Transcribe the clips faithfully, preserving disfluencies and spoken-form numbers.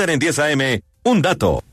En diez A M, un dato.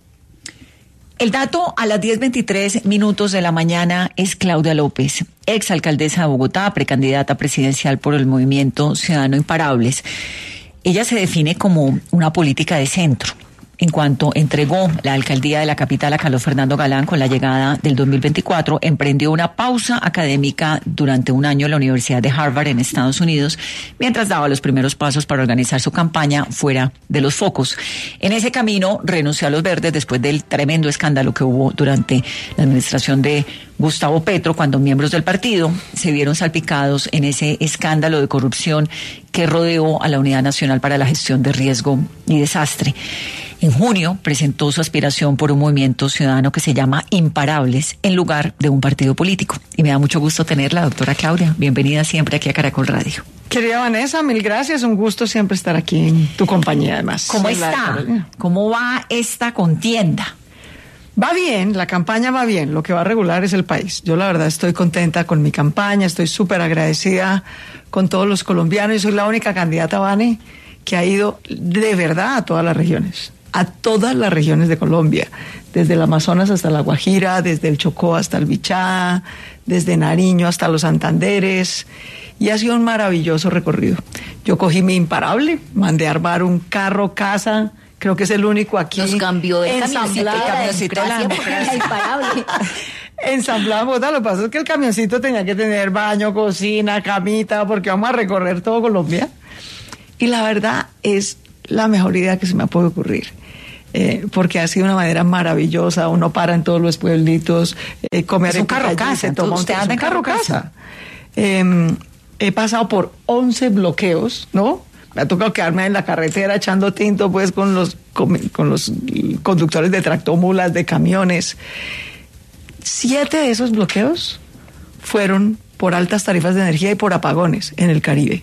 El dato a las diez veintitrés minutos de la mañana es Claudia López, exalcaldesa de Bogotá, precandidata presidencial por el Movimiento Ciudadano Imparables. Ella se define como una política de centro. En cuanto entregó la alcaldía de la capital a Carlos Fernando Galán con la llegada del dos mil veinticuatro, emprendió una pausa académica durante un año en la Universidad de Harvard en Estados Unidos, mientras daba los primeros pasos para organizar su campaña fuera de los focos. En ese camino renunció a los Verdes después del tremendo escándalo que hubo durante la administración de Gustavo Petro, cuando miembros del partido se vieron salpicados en ese escándalo de corrupción que rodeó a la Unidad Nacional para la Gestión de Riesgo y Desastre. En junio presentó su aspiración por un movimiento ciudadano que se llama Imparables en lugar de un partido político. Y me da mucho gusto tenerla, doctora Claudia. Bienvenida siempre aquí a Caracol Radio. Querida Vanessa, mil gracias. Un gusto siempre estar aquí en tu compañía, además. ¿Cómo está? ¿Cómo va esta contienda? Va bien, la campaña va bien. Lo que va a regular es el país. Yo la verdad estoy contenta con mi campaña, estoy súper agradecida con todos los colombianos. Y soy la única candidata, Vane, que ha ido de verdad a todas las regiones. A todas las regiones de Colombia, desde el Amazonas hasta la Guajira, desde el Chocó hasta el Bichá, desde Nariño hasta los Santanderes, y ha sido un maravilloso recorrido. Yo cogí mi imparable, mandé a armar un carro casa, creo que es el único aquí. Nos cambió de ensamblado, camioncito la democracia imparable. Ensamblado, lo que pasa es que el camioncito tenía que tener baño, cocina, camita, porque vamos a recorrer todo Colombia. Y la verdad es la mejor idea que se me puede ocurrir. Eh, porque ha sido una manera maravillosa, uno para en todos los pueblitos, eh, comer en carro casa, se toma usted anda en carro casa. Eh, he pasado por once bloqueos, ¿no? Me ha tocado quedarme en la carretera echando tinto, pues, con los con, con los conductores de tractomulas, de camiones. Siete de esos bloqueos fueron por altas tarifas de energía y por apagones en el Caribe.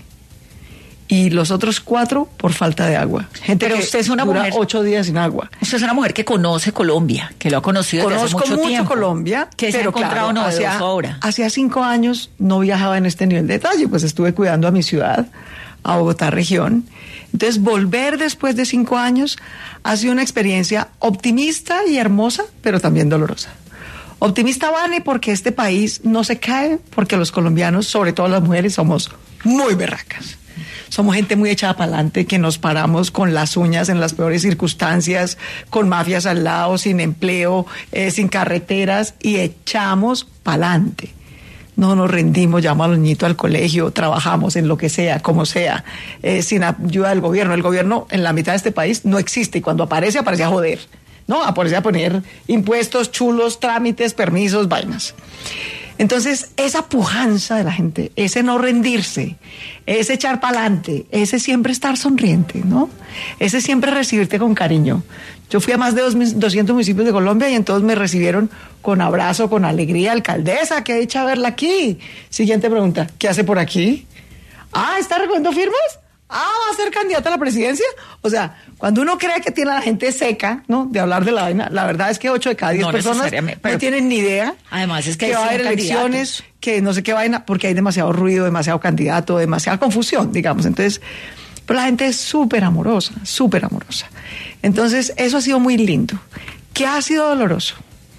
Y los otros cuatro por falta de agua. Gente Pero que usted es una dura mujer, ocho días sin agua. Usted es una mujer que conoce Colombia, que lo ha conocido desde hace mucho, Conozco mucho tiempo. Colombia, que se ha pero encontrado claro, novedoso hacía, ahora. Hacía cinco años no viajaba en este nivel de detalle, pues estuve cuidando a mi ciudad, a Bogotá región. Entonces, volver después de cinco años ha sido una experiencia optimista y hermosa, pero también dolorosa. Optimista, Vane, porque este país no se cae, porque los colombianos, sobre todo las mujeres, somos muy berracas. Somos gente muy echada para adelante, que nos paramos con las uñas en las peores circunstancias, con mafias al lado, sin empleo, eh, sin carreteras, y echamos para adelante. No nos rendimos, llevamos a los niñitos al colegio, trabajamos en lo que sea, como sea, eh, sin ayuda del gobierno. El gobierno en la mitad de este país no existe, y cuando aparece, aparece a joder, ¿no? Aparece a poner impuestos, chulos, trámites, permisos, vainas. Entonces, esa pujanza de la gente, ese no rendirse, ese echar para adelante, ese siempre estar sonriente, ¿no? Ese siempre recibirte con cariño. Yo fui a más de doscientos municipios de Colombia y entonces me recibieron con abrazo, con alegría. Alcaldesa, qué dicha verla aquí. Siguiente pregunta, ¿qué hace por aquí? Ah, ¿está recogiendo firmas? Ah, ¿va a ser candidata a la presidencia? O sea, cuando uno cree que tiene a la gente seca, ¿no? De hablar de la vaina, la verdad es que ocho de cada diez No personas no tienen ni idea. Además es que, que va a haber elecciones, que no sé qué vaina, porque hay demasiado ruido, demasiado candidato, demasiada confusión, digamos. Entonces, pero la gente es súper amorosa, súper amorosa. Entonces, eso ha sido muy lindo. ¿Qué ha sido doloroso?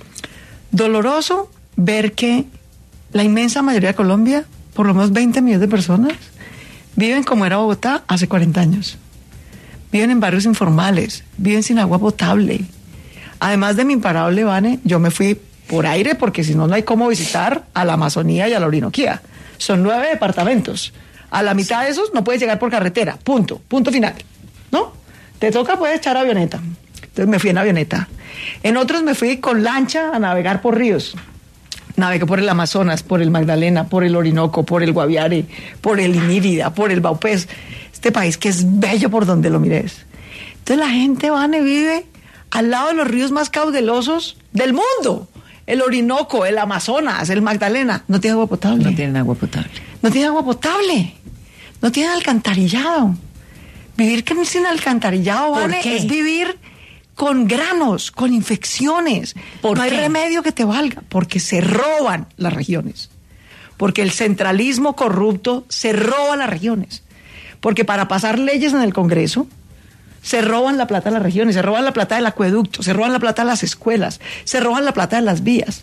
Doloroso ver que la inmensa mayoría de Colombia, por lo menos veinte millones de personas, viven como era Bogotá hace cuarenta años. Viven en barrios informales, viven sin agua potable. Además de mi imparable, Vane, yo me fui por aire porque si no, no hay cómo visitar a la Amazonía y a la Orinoquía. Son nueve departamentos. A la mitad de esos no puedes llegar por carretera. Punto. Punto final. ¿No? Te toca, puedes echar avioneta. Entonces me fui en avioneta. En otros me fui con lancha a navegar por ríos. Navegué por el Amazonas, por el Magdalena, por el Orinoco, por el Guaviare, por el Inírida, por el Baupés. Este país que es bello por donde lo mires. Entonces la gente, Vane, vive al lado de los ríos más caudalosos del mundo. El Orinoco, el Amazonas, el Magdalena. No tiene agua potable. No tienen agua potable. No tiene agua potable. No tiene alcantarillado. Vivir sin alcantarillado, Vane, es vivir con granos, con infecciones. ¿Por no qué? hay remedio que te valga, porque se roban las regiones. Porque el centralismo corrupto se roba las regiones. Porque para pasar leyes en el Congreso, Se roban la plata de las regiones, se roban la plata del acueducto, se roban la plata de las escuelas, se roban la plata de las vías.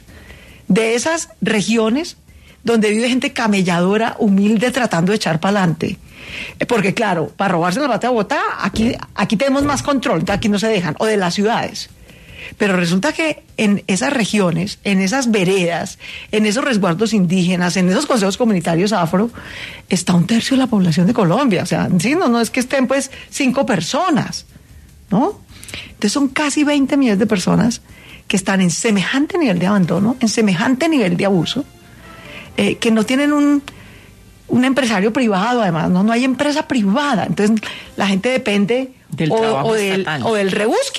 De esas regiones donde vive gente camelladora, humilde, tratando de echar para adelante. Porque claro, para robarse la plata de Bogotá, aquí, aquí tenemos más control, aquí no se dejan, o de las ciudades. Pero resulta que en esas regiones, en esas veredas, en esos resguardos indígenas, en esos consejos comunitarios afro, está un tercio de la población de Colombia. O sea, sí, no, no es que estén pues cinco personas, ¿no? Entonces son casi veinte millones de personas que están en semejante nivel de abandono, en semejante nivel de abuso, eh, que no tienen un, un empresario privado, además, ¿no? No hay empresa privada. Entonces la gente depende del o, trabajo o, del, estatal. o del rebusque,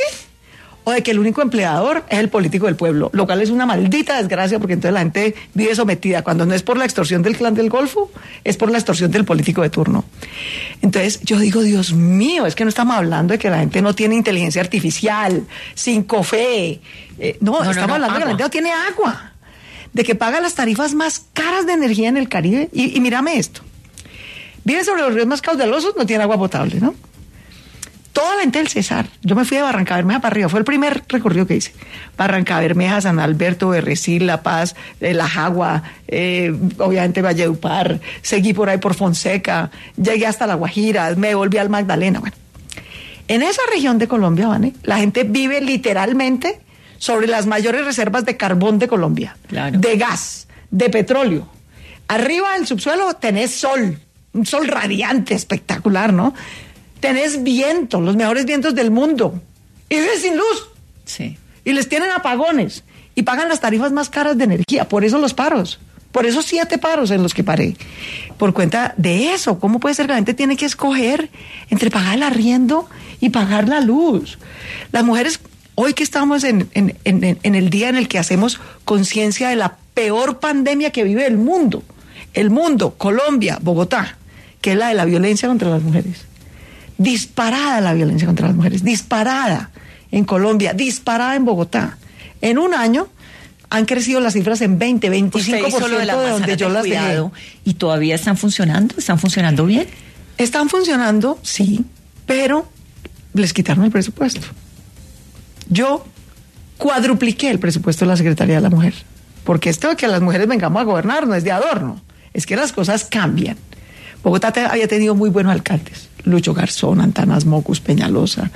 o de que el único empleador es el político del pueblo, lo cual es una maldita desgracia, porque entonces la gente vive sometida, cuando no es por la extorsión del clan del Golfo, es por la extorsión del político de turno. Entonces yo digo, Dios mío, es que no estamos hablando de que la gente no tiene inteligencia artificial, cinco fe, eh, no, no, estamos no, no, hablando agua. de que la gente no tiene agua, de que paga las tarifas más caras de energía en el Caribe, y, y mírame esto, vive sobre los ríos más caudalosos, no tiene agua potable, ¿no? Toda la gente del Cesar, yo me fui de Barranca Bermeja para arriba, fue el primer recorrido que hice. Barranca Bermeja, San Alberto, Berricil, La Paz, eh, La Jagua, eh, obviamente Valledupar, seguí por ahí por Fonseca, llegué hasta La Guajira, me volví al Magdalena. Bueno, en esa región de Colombia, ¿vale? La gente vive literalmente sobre las mayores reservas de carbón de Colombia, Claro. de gas, de petróleo. Arriba del subsuelo tenés sol, un sol radiante, espectacular, ¿no? Tenés viento, los mejores vientos del mundo, y vives sin luz, Sí. y les tienen apagones, y pagan las tarifas más caras de energía, por eso los paros, por esos siete paros en los que paré, por cuenta de eso. ¿Cómo puede ser que la gente tiene que escoger entre pagar el arriendo y pagar la luz? Las mujeres, hoy que estamos en, en, en, en el día en el que hacemos conciencia de la peor pandemia que vive el mundo, el mundo, Colombia, Bogotá, que es la de la violencia contra las mujeres. Disparada la violencia contra las mujeres, disparada en Colombia, disparada en Bogotá. En un año han crecido las cifras en veinte, veinticinco por ciento de, de donde yo las dejé. ¿Y todavía están funcionando? ¿Están funcionando bien? Están funcionando, sí, pero les quitaron el presupuesto. Yo cuadrupliqué el presupuesto de la Secretaría de la Mujer, porque esto de que las mujeres vengamos a gobernar no es de adorno, es que las cosas cambian. Bogotá te, había tenido muy buenos alcaldes, Lucho Garzón, Antanas Mocus, Peñalosa.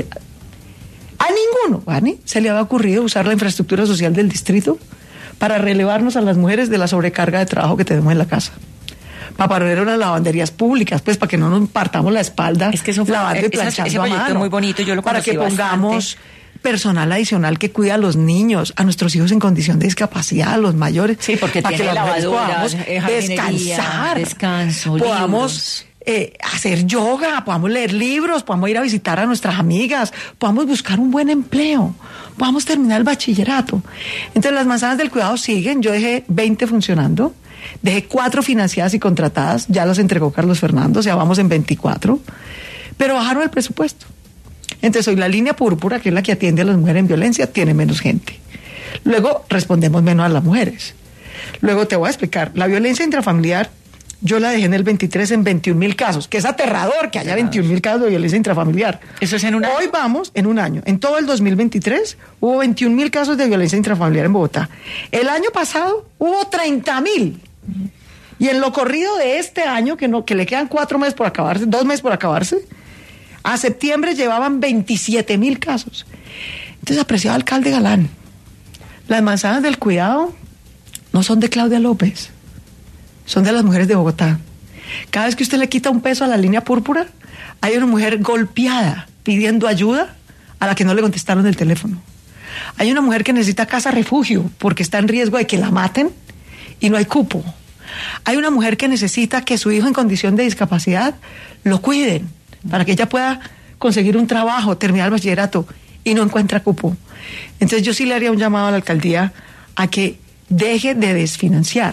A ninguno, ¿vale? se le había ocurrido usar la infraestructura social del distrito para relevarnos a las mujeres de la sobrecarga de trabajo que tenemos en la casa. Para poner unas lavanderías públicas, pues para que no nos partamos la espalda Es que eso fue, lavando y esa- planchando ese a proyecto mano. es muy bonito, yo lo Para conocí que pongamos bastante. personal adicional que cuida a los niños, a nuestros hijos en condición de discapacidad, a los mayores. Sí, porque para tiene que las mujeres lavadoras, podamos eh, jardinería, descansar, descanso, podamos libros. eh, hacer yoga, podamos leer libros, podamos ir a visitar a nuestras amigas, podamos buscar un buen empleo, podamos terminar el bachillerato. Entonces las manzanas del cuidado siguen, yo dejé veinte funcionando, dejé cuatro financiadas y contratadas, ya las entregó Carlos Fernando, o sea, vamos en veinticuatro, pero bajaron el presupuesto. Entonces hoy la línea púrpura, que es la que atiende a las mujeres en violencia, tiene menos gente. Luego respondemos menos a las mujeres. Luego te voy a explicar, la violencia intrafamiliar, yo la dejé en el veintitrés en veintiún mil casos, que es aterrador que haya veintiún mil casos de violencia intrafamiliar. ¿Eso es en un año? Hoy vamos en un año. En todo el dos mil veintitrés hubo veintiún mil casos de violencia intrafamiliar en Bogotá. El año pasado hubo treinta mil. Y en lo corrido de este año, que, no, que le quedan cuatro meses por acabarse, dos meses por acabarse, a septiembre llevaban veintisiete mil casos. Entonces, apreciado alcalde Galán, las manzanas del cuidado no son de Claudia López, son de las mujeres de Bogotá. Cada vez que usted le quita un peso a la línea púrpura, hay una mujer golpeada pidiendo ayuda a la que no le contestaron el teléfono. Hay una mujer que necesita casa refugio porque está en riesgo de que la maten y no hay cupo. Hay una mujer que necesita que su hijo en condición de discapacidad lo cuiden para que ella pueda conseguir un trabajo, terminar el bachillerato y no encuentra cupo. Entonces yo sí le haría un llamado a la alcaldía a que deje de desfinanciar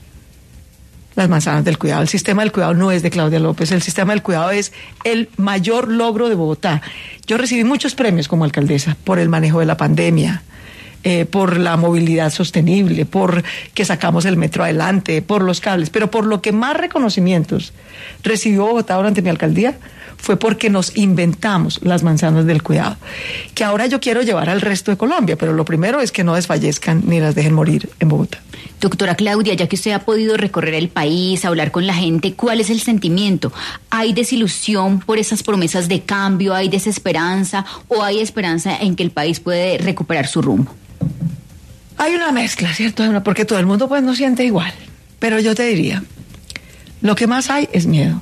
las manzanas del cuidado. El sistema del cuidado no es de Claudia López, el sistema del cuidado es el mayor logro de Bogotá. Yo recibí muchos premios como alcaldesa por el manejo de la pandemia, eh, por la movilidad sostenible, por que sacamos el metro adelante, por los cables, pero por lo que más reconocimientos recibió Bogotá durante mi alcaldía fue porque nos inventamos las manzanas del cuidado, que ahora yo quiero llevar al resto de Colombia, pero lo primero es que no desfallezcan ni las dejen morir en Bogotá. Doctora Claudia, ya que usted ha podido recorrer el país, hablar con la gente, ¿cuál es el sentimiento? ¿Hay desilusión por esas promesas de cambio? ¿Hay desesperanza? ¿O hay esperanza en que el país puede recuperar su rumbo? Hay una mezcla, ¿cierto? Porque todo el mundo pues no siente igual. Pero yo te diría, lo que más hay es miedo.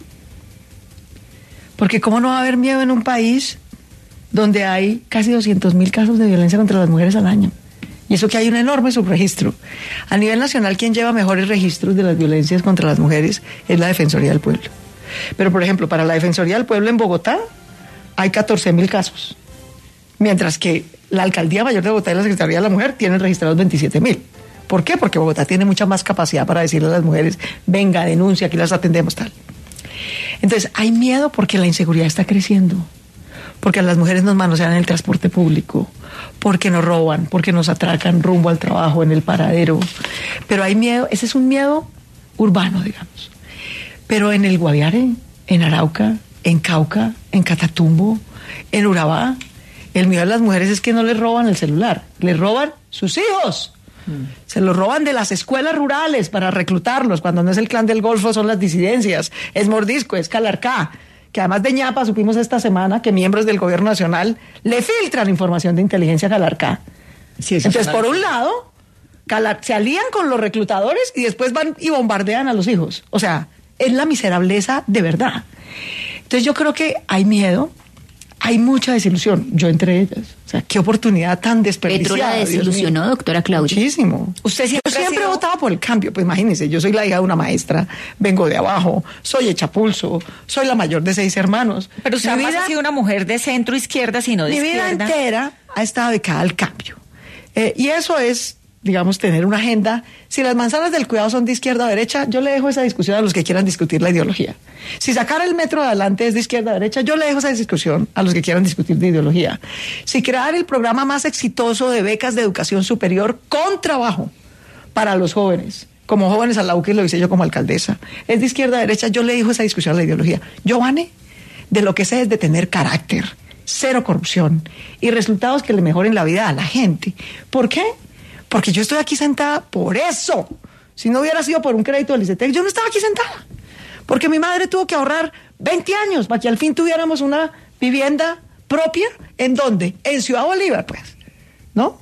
Porque ¿cómo no va a haber miedo en un país donde hay casi doscientos mil casos de violencia contra las mujeres al año? Y eso que hay un enorme subregistro. A nivel nacional, quien lleva mejores registros de las violencias contra las mujeres es la Defensoría del Pueblo. Pero, por ejemplo, para la Defensoría del Pueblo en Bogotá hay catorce mil casos. Mientras que la Alcaldía Mayor de Bogotá y la Secretaría de la Mujer tienen registrados veintisiete mil. ¿Por qué? Porque Bogotá tiene mucha más capacidad para decirle a las mujeres, venga, denuncia, aquí las atendemos, tal. Entonces, hay miedo porque la inseguridad está creciendo, porque a las mujeres nos manosean en el transporte público, porque nos roban, porque nos atracan rumbo al trabajo, en el paradero. Pero hay miedo, ese es un miedo urbano, digamos. Pero en el Guaviare, en Arauca, en Cauca, en Catatumbo, en Urabá, el miedo de las mujeres es que no les roban el celular, les roban sus hijos. Se los roban de las escuelas rurales para reclutarlos, cuando no es el Clan del Golfo, son las disidencias, es Mordisco, es Calarcá, que además de ñapa supimos esta semana que miembros del gobierno nacional le filtran información de inteligencia a Calarcá. Sí, entonces, por un lado, Calar- se alían con los reclutadores y después van y bombardean a los hijos. O sea, es la miserableza de verdad. Entonces yo creo que hay miedo, hay mucha desilusión, yo entre ellas. O sea, qué oportunidad tan desperdiciada. ¿Petro la desilusionó, doctora Claudia? Muchísimo. Usted siempre, yo siempre sido... he votado por el cambio. Pues imagínense, yo soy la hija de una maestra, vengo de abajo, soy hechapulso, soy la mayor de seis hermanos. Pero usted mi ha vida, sido una mujer de centro izquierda, sino de mi izquierda. vida entera ha estado dedicada al cambio. Eh, y eso es, digamos, tener una agenda. Si las manzanas del cuidado son de izquierda o derecha, yo le dejo esa discusión a los que quieran discutir la ideología. Si sacar el metro adelante es de izquierda o derecha, yo le dejo esa discusión a los que quieran discutir de ideología. Si crear el programa más exitoso de becas de educación superior con trabajo para los jóvenes, como jóvenes a la U, que lo hice yo como alcaldesa, es de izquierda o derecha, yo le dejo esa discusión a la ideología. Yo, Vane, de lo que sé es de tener carácter, cero corrupción y resultados que le mejoren la vida a la gente. ¿Por qué? Porque yo estoy aquí sentada por eso. Si no hubiera sido por un crédito del ICETEX, yo no estaba aquí sentada. Porque mi madre tuvo que ahorrar veinte años para que al fin tuviéramos una vivienda propia. ¿En dónde? En Ciudad Bolívar, pues. ¿No?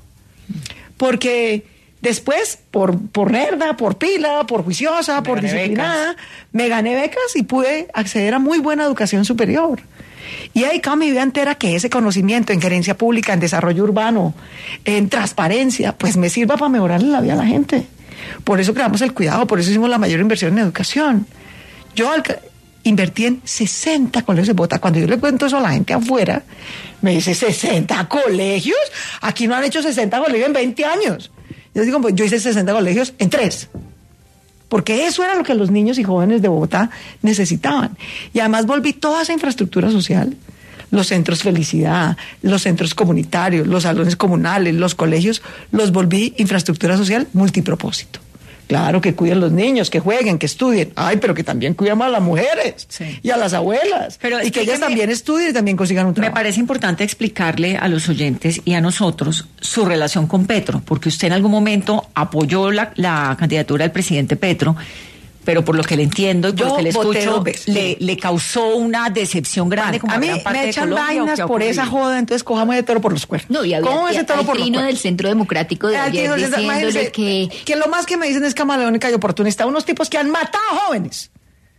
Porque después, por, por nerda, por pila, por juiciosa, me por disciplinada, becas. me gané becas y pude acceder a muy buena educación superior. Y he dedicado mi vida entera que ese conocimiento en gerencia pública, en desarrollo urbano, en transparencia, pues me sirva para mejorarle la vida a la gente. Por eso creamos el cuidado, por eso hicimos la mayor inversión en educación. Yo invertí en sesenta colegios de Bogotá. Cuando yo le cuento eso a la gente afuera, me dice, ¿sesenta colegios? Aquí no han hecho sesenta colegios en veinte años. Yo digo, pues yo hice sesenta colegios en tres. Porque eso era lo que los niños y jóvenes de Bogotá necesitaban. Y además volví toda esa infraestructura social, los centros Felicidad, los centros comunitarios, los salones comunales, los colegios, los volví infraestructura social multipropósito. Claro, que cuiden los niños, que jueguen, que estudien. Ay, pero que también cuidemos a las mujeres sí. y a las abuelas. Pero y que ellas también estudien y también consigan un trabajo. Me parece importante explicarle a los oyentes y a nosotros su relación con Petro, porque usted en algún momento apoyó la, la candidatura del presidente Petro, pero por lo que le entiendo y por Yo lo que le escucho, veces, le, le causó una decepción grande. Como a mí gran parte me echan de Colombia, vainas por esa joda, entonces cojamos de toro por los cuernos. No, y había, ¿Cómo ese toro por los cuernos? del Centro Democrático de ayer diciéndole que... que lo más que me dicen es camaleónica y oportunista, unos tipos que han matado jóvenes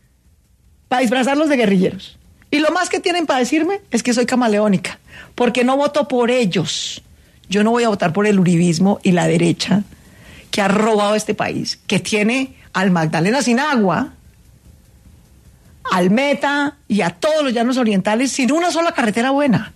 para disfrazarlos de guerrilleros. Y lo más que tienen para decirme es que soy camaleónica, porque no voto por ellos. Yo no voy a votar por el uribismo y la derecha que ha robado este país, que tiene al Magdalena sin agua, al Meta y a todos los llanos orientales sin una sola carretera buena.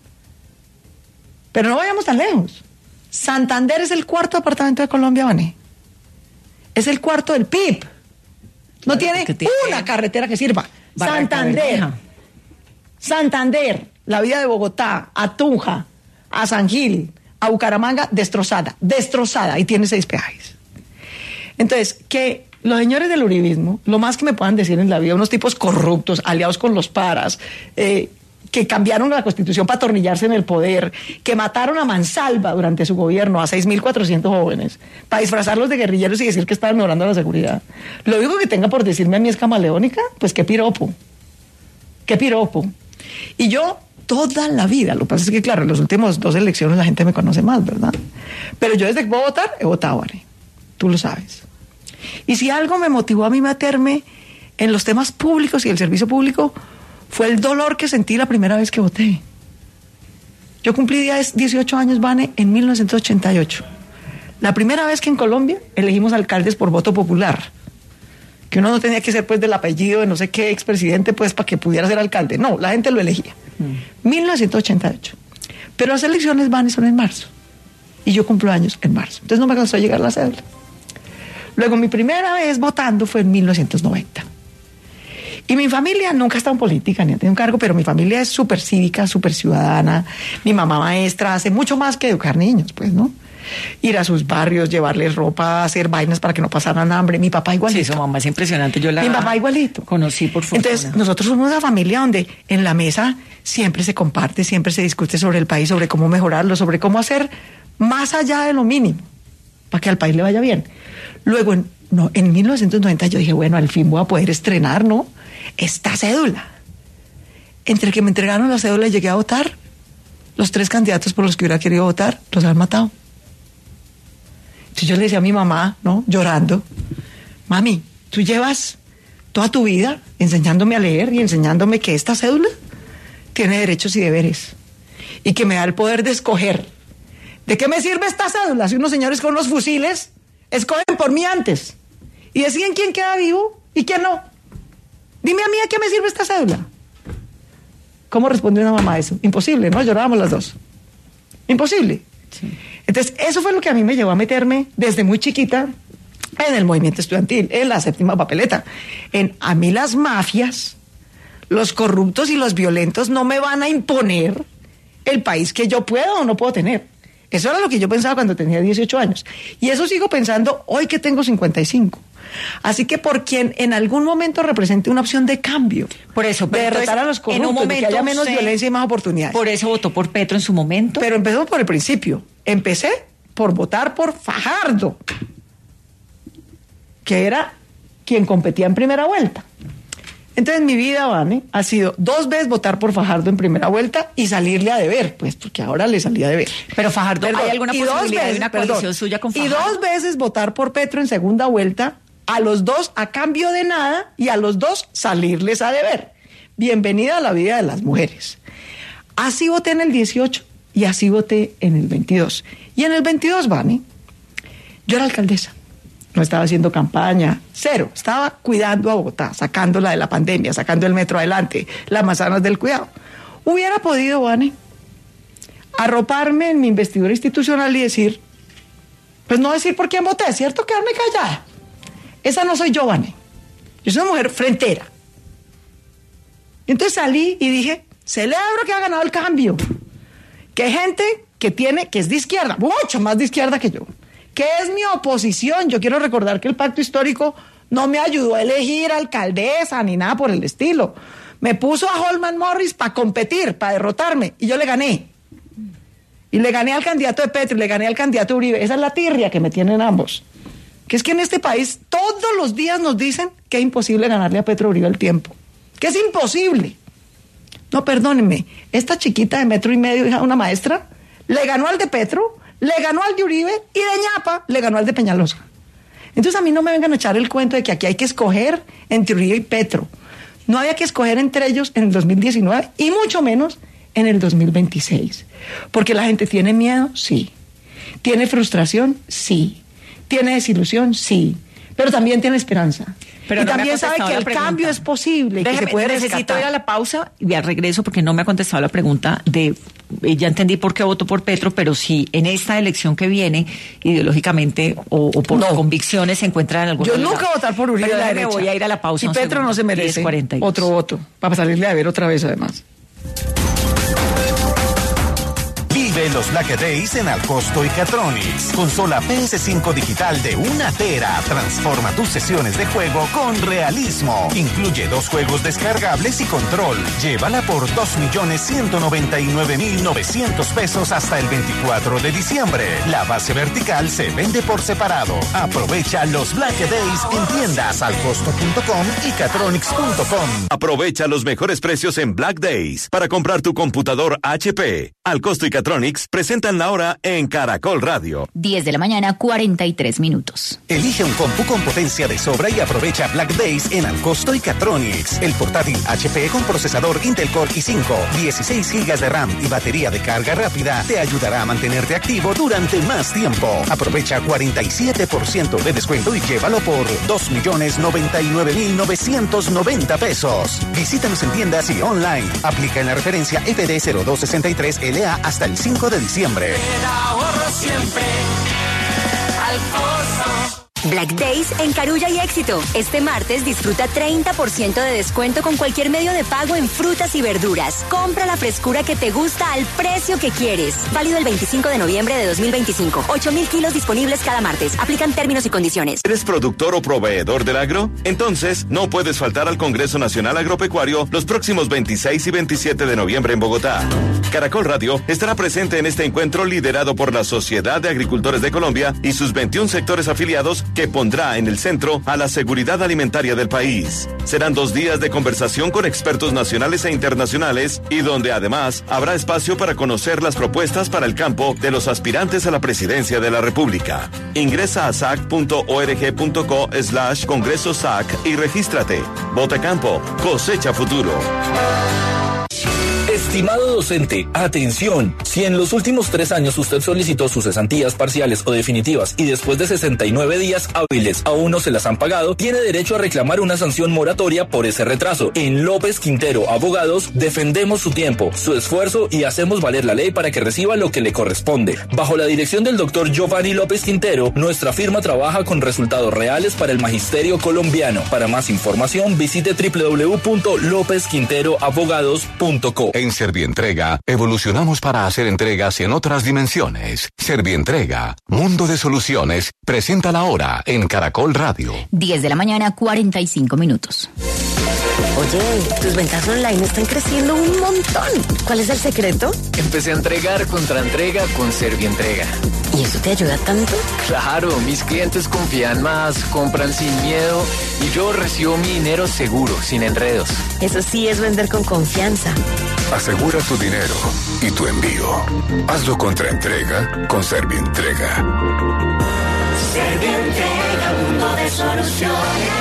Pero no vayamos tan lejos. Santander es el cuarto departamento de Colombia, Vané. Es el cuarto del P I B. No tiene, tiene una carretera que sirva. Santander. Santander, la vida de Bogotá, a Tunja, a San Gil, a Bucaramanga, destrozada, destrozada, y tiene seis peajes. Entonces, que los señores del uribismo, lo más que me puedan decir en la vida, unos tipos corruptos, aliados con los paras, eh, que cambiaron la Constitución para atornillarse en el poder, que mataron a mansalva durante su gobierno a seis mil cuatrocientos jóvenes, para disfrazarlos de guerrilleros y decir que estaban mejorando la seguridad. Lo único que tenga por decirme a mí es camaleónica, pues qué piropo, qué piropo. Y yo toda la vida, lo que pasa es que claro, en las últimas dos elecciones la gente me conoce más, ¿verdad? Pero yo desde que puedo votar, he votado, Ari, tú lo sabes. Y si algo me motivó a mí meterme en los temas públicos y el servicio público, fue el dolor que sentí la primera vez que voté. Yo cumplí dieciocho años, Vane, en mil novecientos ochenta y ocho. La primera vez que en Colombia elegimos alcaldes por voto popular. Que uno no tenía que ser pues del apellido de no sé qué expresidente pues para que pudiera ser alcalde. No, la gente lo elegía. Mm. mil novecientos ochenta y ocho. Pero las elecciones, Vane, son en marzo. Y yo cumplo años en marzo. Entonces no me alcanzó a llegar la cédula. Luego mi primera vez votando fue en mil novecientos noventa. Y mi familia nunca ha estado en política ni ha tenido un cargo, pero mi familia es súper cívica, súper ciudadana. Mi mamá maestra hace mucho más que educar niños, pues, ¿no? Ir a sus barrios, llevarles ropa, hacer vainas para que no pasaran hambre. Mi papá igualito. Sí, su mamá es impresionante. Yo la Mi papá igualito. Conocí por fortuna. Entonces, nosotros somos una familia donde en la mesa siempre se comparte, siempre se discute sobre el país, sobre cómo mejorarlo, sobre cómo hacer más allá de lo mínimo para que al país le vaya bien. Luego, en, no, en mil novecientos noventa yo dije, bueno, al fin voy a poder estrenar, ¿no? Esta cédula. Entre que me entregaron la cédula y llegué a votar, los tres candidatos por los que hubiera querido votar, los han matado. Entonces yo le decía a mi mamá, ¿no? Llorando, mami, tú llevas toda tu vida enseñándome a leer y enseñándome que esta cédula tiene derechos y deberes y que me da el poder de escoger. ¿De qué me sirve esta cédula si unos señores con unos fusiles escogen por mí antes y deciden quién queda vivo y quién no? Dime a mí, ¿a qué me sirve esta cédula? ¿Cómo respondió una mamá a eso? Imposible, ¿no? Llorábamos las dos. Imposible. Sí. Entonces, eso fue lo que a mí me llevó a meterme desde muy chiquita en el movimiento estudiantil, en la séptima papeleta. En a mí las mafias, los corruptos y los violentos no me van a imponer el país que yo puedo o no puedo tener. Eso era lo que yo pensaba cuando tenía dieciocho años. Y eso sigo pensando hoy que tengo cincuenta y cinco. Así que por quien en algún momento represente una opción de cambio. Por eso, de derrotar a los corruptos, en un momento, de que haya menos usted, violencia y más oportunidades. Por eso votó por Petro en su momento. Pero empezó por el principio. Empecé por votar por Fajardo, que era quien competía en primera vuelta. Entonces mi vida, Vane, ha sido dos veces votar por Fajardo en primera vuelta y salirle a deber, pues porque ahora le salía a deber. Pero Fajardo, perdón, ¿hay alguna posibilidad veces, de una coalición perdón, suya con Fajardo? Y dos veces votar por Petro en segunda vuelta, a los dos a cambio de nada y a los dos salirles a deber. Bienvenida a la vida de las mujeres. Así voté en el dieciocho y así voté en el veintidós. Y en el veintidós, Vane, yo era alcaldesa. No estaba haciendo campaña, cero. Estaba cuidando a Bogotá, sacándola de la pandemia, sacando el metro adelante, las manzanas del cuidado. Hubiera podido, Vane, arroparme en mi investidura institucional y decir, pues no decir por quién voté, ¿cierto? Quedarme callada. Esa no soy yo, Vane. Yo soy una mujer frentera. Y entonces salí y dije, celebro que ha ganado el cambio. Que hay gente que tiene, que es de izquierda, mucho más de izquierda que yo, que es mi oposición. Yo quiero recordar que el pacto histórico no me ayudó a elegir alcaldesa ni nada por el estilo. Me puso a Holman Morris para competir, para derrotarme, y yo le gané. Y le gané al candidato de Petro, y le gané al candidato Uribe. Esa es la tirria que me tienen ambos. Que es que en este país todos los días nos dicen que es imposible ganarle a Petro Uribe el tiempo. Que es imposible. No, perdónenme, esta chiquita de metro y medio, hija de una maestra, le ganó al de Petro, le ganó al de Uribe y de ñapa le ganó al de Peñalosa. Entonces a mí no me vengan a echar el cuento de que aquí hay que escoger entre Uribe y Petro. No había que escoger entre ellos en el dos mil diecinueve y mucho menos en el dos mil veintiséis. Porque la gente tiene miedo, sí. Tiene frustración, sí. Tiene desilusión, sí. Pero también tiene esperanza. Pero y no también sabe que el pregunta. Cambio es posible y Déjeme, que se puede necesito rescatar. ir a la pausa y al regreso porque no me ha contestado la pregunta de, ya entendí por qué voto por Petro, pero si en esta elección que viene, ideológicamente o, o por no. convicciones se encuentra en algún Yo nunca voy a votar por Uribe pero de la me derecha. voy a ir a la pausa. Y Petro segundo. No se merece otro voto, para salirle a ver otra vez además. Vive Vive los Black Days en Alcosto y Catronics. Consola P S cinco digital de una tera. Transforma tus sesiones de juego con realismo. Incluye dos juegos descargables y control. Llévala por dos millones ciento noventa y nueve mil novecientos pesos hasta el veinticuatro de diciembre. La base vertical se vende por separado. Aprovecha los Black Days en tiendas alcosto punto com y catronics punto com. Aprovecha los mejores precios en Black Days para comprar tu computador H P. Alcosto y Catronics presentan la hora en Caracol Radio. diez de la mañana, cuarenta y tres minutos. Elige un compu con potencia de sobra y aprovecha Black Days en Alcosto y Catronics. El portátil H P con procesador Intel Core i cinco, dieciséis gigas de RAM y batería de carga rápida te ayudará a mantenerte activo durante más tiempo. Aprovecha cuarenta y siete por ciento de descuento y llévalo por dos millones noventa y nueve mil novecientos noventa pesos. Visítanos en tiendas y online. Aplica en la referencia F D cero dos seis tres L A hasta el cinco de diciembre. El ahorro siempre al costo. Black Days en Carulla y Éxito. Este martes disfruta treinta por ciento de descuento con cualquier medio de pago en frutas y verduras. Compra la frescura que te gusta al precio que quieres. Válido el veinticinco de noviembre de dos mil veinticinco. ocho mil kilos disponibles cada martes. Aplican términos y condiciones. ¿Eres productor o proveedor del agro? Entonces, no puedes faltar al Congreso Nacional Agropecuario los próximos veintiséis y veintisiete de noviembre en Bogotá. Caracol Radio estará presente en este encuentro liderado por la Sociedad de Agricultores de Colombia y sus veintiún sectores afiliados, que pondrá en el centro a la seguridad alimentaria del país. Serán dos días de conversación con expertos nacionales e internacionales y donde además habrá espacio para conocer las propuestas para el campo de los aspirantes a la presidencia de la República. Ingresa a sac punto org punto co slash congreso sac y regístrate. Vota Campo, cosecha futuro. Estimado docente, atención. Si en los últimos tres años usted solicitó sus cesantías parciales o definitivas y después de sesenta y nueve días hábiles aún no se las han pagado, tiene derecho a reclamar una sanción moratoria por ese retraso. En López Quintero Abogados defendemos su tiempo, su esfuerzo y hacemos valer la ley para que reciba lo que le corresponde. Bajo la dirección del doctor Giovanni López Quintero, nuestra firma trabaja con resultados reales para el magisterio colombiano. Para más información, visite doble u doble u doble u punto lópez quintero abogados punto co. En Servientrega, evolucionamos para hacer entregas en otras dimensiones. Servientrega, mundo de soluciones, presenta la hora en Caracol Radio. diez de la mañana, cuarenta y cinco minutos. Oye, tus ventas online están creciendo un montón. ¿Cuál es el secreto? Empecé a entregar contra entrega con Servientrega. ¿Y eso te ayuda tanto? Claro, mis clientes confían más, compran sin miedo y yo recibo mi dinero seguro, sin enredos. Eso sí es vender con confianza. Asegura tu dinero y tu envío. Hazlo contra entrega con Servientrega. Servientrega, mundo de soluciones.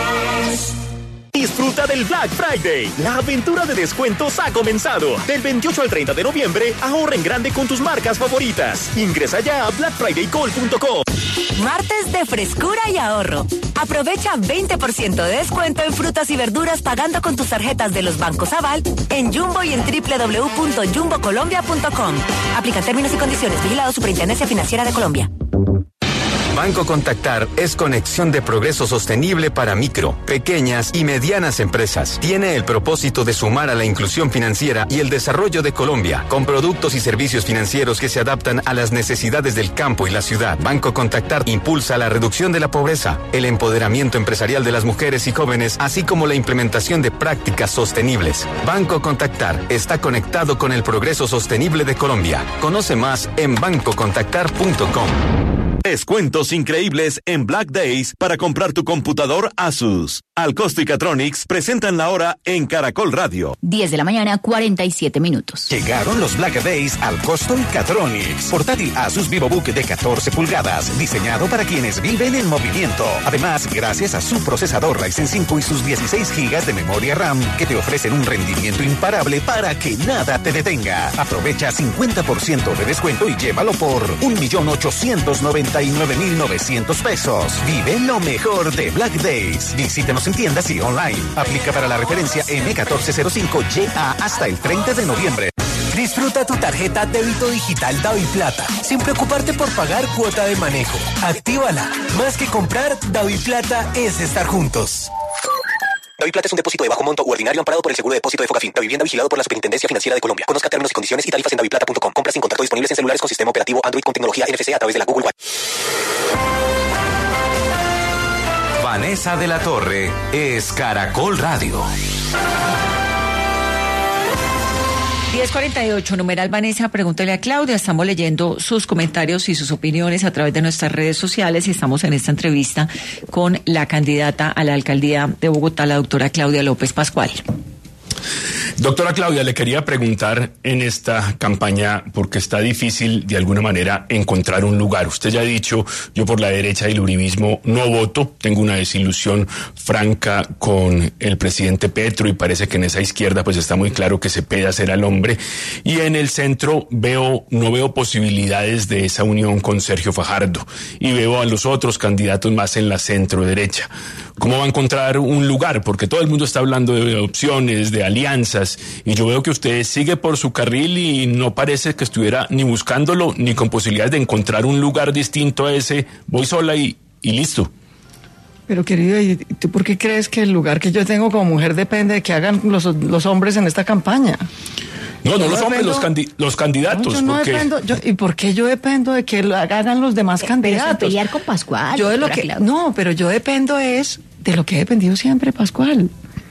Disfruta del Black Friday. La aventura de descuentos ha comenzado. Del veintiocho al treinta de noviembre, ahorra en grande con tus marcas favoritas. Ingresa ya a black friday call punto com. Martes de frescura y ahorro. Aprovecha veinte por ciento de descuento en frutas y verduras pagando con tus tarjetas de los bancos Aval en Jumbo y en doble u doble u doble u punto jumbo colombia punto com. Aplica términos y condiciones. Vigilado Superintendencia Financiera de Colombia. Banco Contactar es conexión de progreso sostenible para micro, pequeñas y medianas empresas. Tiene el propósito de sumar a la inclusión financiera y el desarrollo de Colombia, con productos y servicios financieros que se adaptan a las necesidades del campo y la ciudad. Banco Contactar impulsa la reducción de la pobreza, el empoderamiento empresarial de las mujeres y jóvenes, así como la implementación de prácticas sostenibles. Banco Contactar está conectado con el progreso sostenible de Colombia. Conoce más en banco contactar punto com. Descuentos increíbles en Black Days para comprar tu computador Asus. Alcosto y Catronics presentan la hora en Caracol Radio. diez de la mañana, cuarenta y siete minutos. Llegaron los Black Days al Alcosto y Catronics. Portátil Asus VivoBook de catorce pulgadas, diseñado para quienes viven en movimiento. Además, gracias a su procesador Ryzen cinco y sus dieciséis gigas de memoria RAM, que te ofrecen un rendimiento imparable para que nada te detenga. Aprovecha cincuenta por ciento de descuento y llévalo por un millón ochocientos noventa y nueve mil novecientos pesos. Vive lo mejor de Black Days. Visítenos en tiendas y online. Aplica para la referencia eme catorce cero cinco Y A hasta el treinta de noviembre. Disfruta tu tarjeta débito digital DaviPlata, sin preocuparte por pagar cuota de manejo. Actívala. Más que comprar, DaviPlata es estar juntos. DaviPlata es un depósito de bajo monto u ordinario amparado por el seguro de depósito de Focafin. Davivienda vigilado por la Superintendencia Financiera de Colombia. Conozca términos y condiciones y tarifas en daviplata punto com. Compras sin contacto disponibles en celulares con sistema operativo Android con tecnología N F C a través de la Google One. Vanessa de la Torre es Caracol Radio. diez cuarenta y ocho, numeral Vanessa, pregúntale a Claudia. Estamos leyendo sus comentarios y sus opiniones a través de nuestras redes sociales y estamos en esta entrevista con la candidata a la alcaldía de Bogotá, la doctora Claudia López Pascual. Doctora Claudia, le quería preguntar en esta campaña, porque está difícil de alguna manera encontrar un lugar. Usted ya ha dicho, yo por la derecha y el uribismo no voto, tengo una desilusión franca con el presidente Petro y parece que en esa izquierda pues está muy claro que Cepeda será el hombre. Y en el centro veo, no veo posibilidades de esa unión con Sergio Fajardo y veo a los otros candidatos más en la centro derecha. ¿Cómo va a encontrar un lugar? Porque todo el mundo está hablando de opciones, de alianzas, y yo veo que usted sigue por su carril y no parece que estuviera ni buscándolo, ni con posibilidades de encontrar un lugar distinto a ese, voy sola y, y listo. Pero querido, ¿y tú por qué crees que el lugar que yo tengo como mujer depende de que hagan los, los hombres en esta campaña? No, no yo los hombres, dependo, los, candi los candidatos. No, yo no porque... dependo, yo, ¿y por qué yo dependo de que lo hagan los demás eh, candidatos? Pero pelear con Pascual. Yo de lo que, Claudia. no, pero yo dependo es de lo que he dependido siempre, Pascual.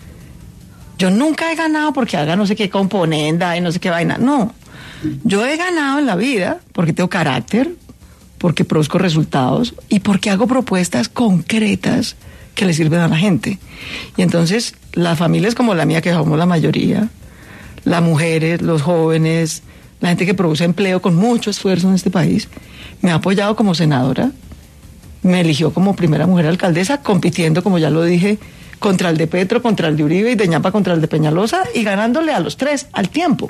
Yo nunca he ganado porque haga no sé qué componenda y no sé qué vaina. No, yo he ganado en la vida porque tengo carácter, porque produzco resultados y porque hago propuestas concretas que le sirven a la gente. Y entonces, las familias como la mía, que somos la mayoría, las mujeres, los jóvenes, la gente que produce empleo con mucho esfuerzo en este país, me ha apoyado como senadora, me eligió como primera mujer alcaldesa, compitiendo, como ya lo dije, contra el de Petro, contra el de Uribe y de Ñapa contra el de Peñalosa, y ganándole a los tres al tiempo.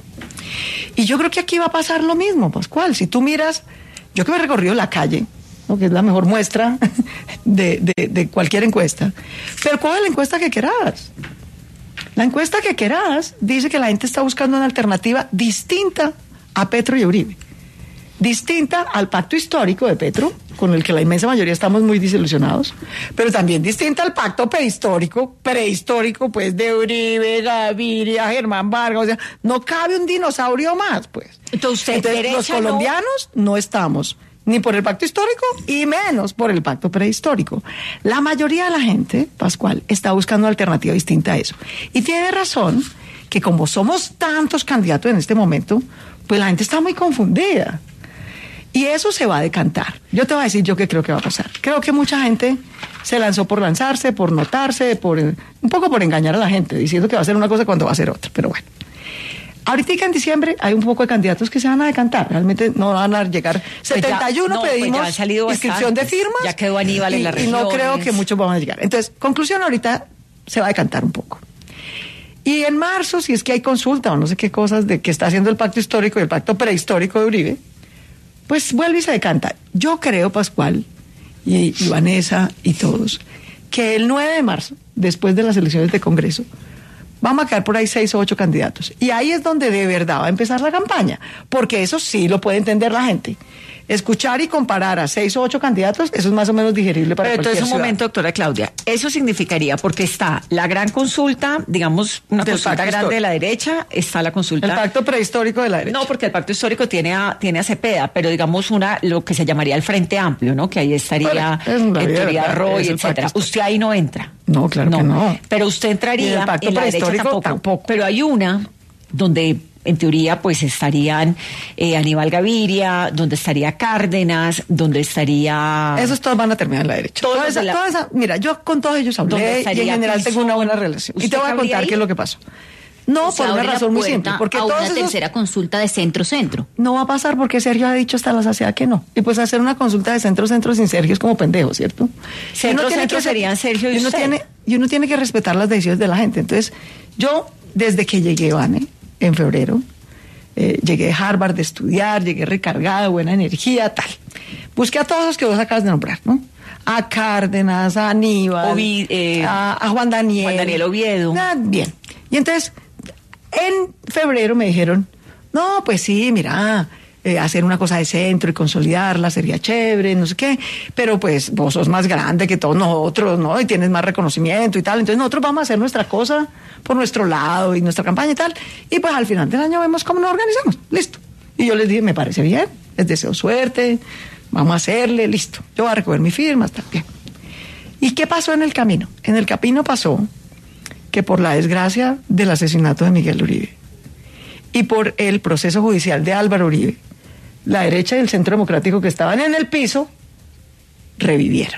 Y yo creo que aquí va a pasar lo mismo, Pascual. Si tú miras, yo que me he recorrido la calle, ¿no?, que es la mejor muestra de, de, de cualquier encuesta, pero ¿cuál es la encuesta que quieras? La encuesta que quieras dice que la gente está buscando una alternativa distinta a Petro y Uribe, distinta al pacto histórico de Petro, con el que la inmensa mayoría estamos muy desilusionados, pero también distinta al pacto prehistórico, prehistórico pues de Uribe, Gaviria, Germán Vargas, o sea, no cabe un dinosaurio más, pues. Entonces, Entonces los colombianos no... no estamos ni por el pacto histórico y menos por el pacto prehistórico. La mayoría de la gente, Pascual, está buscando una alternativa distinta a eso. Y tiene razón que como somos tantos candidatos en este momento, pues la gente está muy confundida. Y eso se va a decantar. Yo te voy a decir yo qué creo que va a pasar. Creo que mucha gente se lanzó por lanzarse, por notarse, por un poco por engañar a la gente, diciendo que va a ser una cosa cuando va a ser otra. Pero bueno. Ahorita en diciembre hay un poco de candidatos que se van a decantar. Realmente no van a llegar. Pues setenta y uno ya, no, pedimos pues ya han salido inscripción bastantes. de firmas. Ya quedó Aníbal y, en la región. Y no creo que muchos van a llegar. Entonces, conclusión, ahorita se va a decantar un poco. Y en marzo, si es que hay consulta o no sé qué cosas de que está haciendo el pacto histórico y el pacto prehistórico de Uribe, pues vuelve y se decanta. Yo creo, Pascual, y, y Vanessa y todos, que el nueve de marzo, después de las elecciones de Congreso, vamos a quedar por ahí seis o ocho candidatos. Y ahí es donde de verdad va a empezar la campaña, porque eso sí lo puede entender la gente. Escuchar y comparar a seis o ocho candidatos, eso es más o menos digerible para Pero cualquier entonces un ciudad. momento, doctora Claudia, eso significaría, porque está la gran consulta, digamos, una Del consulta pacto grande histórico. de la derecha, está la consulta... El pacto prehistórico de la derecha. No, porque el pacto histórico tiene a, tiene a Cepeda, pero digamos una, lo que se llamaría el Frente Amplio, ¿no? Que ahí estaría, Bueno, es en en realidad, teoría, ¿verdad? Roy, Es el etcétera. pacto Usted ahí no entra. No, claro no. que no. Pero usted Y entraría el pacto en la derecha prehistórico tampoco. tampoco. Pero hay una donde... En teoría, pues estarían eh, Aníbal Gaviria, donde estaría Cárdenas, donde estaría... Esos todos van a terminar en la derecha. Todos Toda los de esa- la- toda esa- mira, yo con todos ellos ¿Dónde hablé y estaría en general Pinzón? tengo una buena relación. Y ¿Usted te voy a cabría contar ahí? qué es lo que pasó. No, Se por una abre la razón muy puerta simple. Porque a todos una esos... tercera consulta de centro-centro. No va a pasar porque Sergio ha dicho hasta la saciedad que no. Y pues hacer una consulta de centro-centro sin Sergio es como pendejo, ¿cierto? Centro, Y uno tiene centro que ser- serían Sergio y uno usted. tiene Y uno tiene que respetar las decisiones de la gente. Entonces, yo, desde que llegué, Vane, en febrero, eh, llegué de Harvard de estudiar, llegué recargada, de buena energía, tal. Busqué a todos los que vos acabas de nombrar, ¿no? A Cárdenas, a Aníbal, Ovi- eh, a, a Juan Daniel. Juan Daniel Oviedo. Ah, bien. Y entonces, en febrero me dijeron, no, pues sí, mira, eh, hacer una cosa de centro y consolidarla, sería chévere, no sé qué, pero pues vos sos más grande que todos nosotros, ¿no? Y tienes más reconocimiento y tal, entonces nosotros vamos a hacer nuestra cosa por nuestro lado y nuestra campaña y tal, y pues al final del año vemos cómo nos organizamos, listo. Y yo les dije, me parece bien, les deseo suerte, vamos a hacerle, listo, yo voy a recoger mis firmas, está bien. ¿Y qué pasó en el camino? En el camino pasó que por la desgracia del asesinato de Miguel Uribe y por el proceso judicial de Álvaro Uribe, la derecha y el Centro Democrático que estaban en el piso revivieron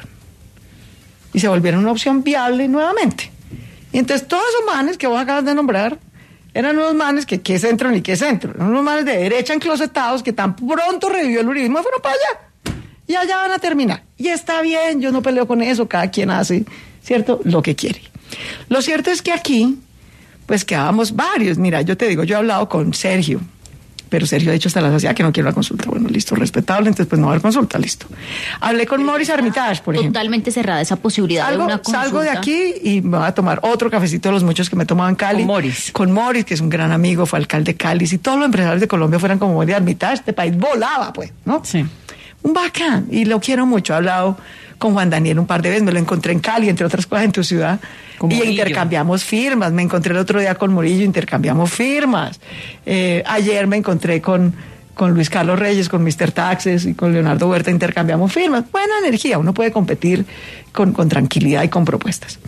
y se volvieron una opción viable nuevamente. Y entonces todos esos manes que vos acabas de nombrar eran unos manes que qué centro ni qué centro, eran unos manes de derecha enclosetados que tan pronto revivió el uribismo y fueron para allá. Y allá van a terminar. Y está bien, yo no peleo con eso, cada quien hace, ¿cierto?, lo que quiere. Lo cierto es que aquí, pues quedábamos varios. Mira, yo te digo, yo he hablado con Sergio, pero Sergio ha dicho hasta la saciedad que no quiere la consulta. Bueno, listo, respetable, entonces pues no va a haber consulta, listo. Hablé con Maurice Armitage, por ejemplo. Totalmente cerrada esa posibilidad salgo, de una consulta. Salgo de aquí y me voy a tomar otro cafecito de los muchos que me tomaba en Cali. Con Maurice. Con Maurice, que es un gran amigo, fue alcalde de Cali. Si todos los empresarios de Colombia fueran como Maurice Armitage, este país volaba, pues, ¿no? Sí. Un bacán, y lo quiero mucho. He hablado con Juan Daniel un par de veces, me lo encontré en Cali, entre otras cosas en tu ciudad, con y Murillo. Intercambiamos firmas. Me encontré el otro día con Murillo, intercambiamos firmas. Eh, ayer me encontré con, con Luis Carlos Reyes, con mister Taxes y con Leonardo Huerta, intercambiamos firmas. Buena energía, uno puede competir con, con tranquilidad y con propuestas.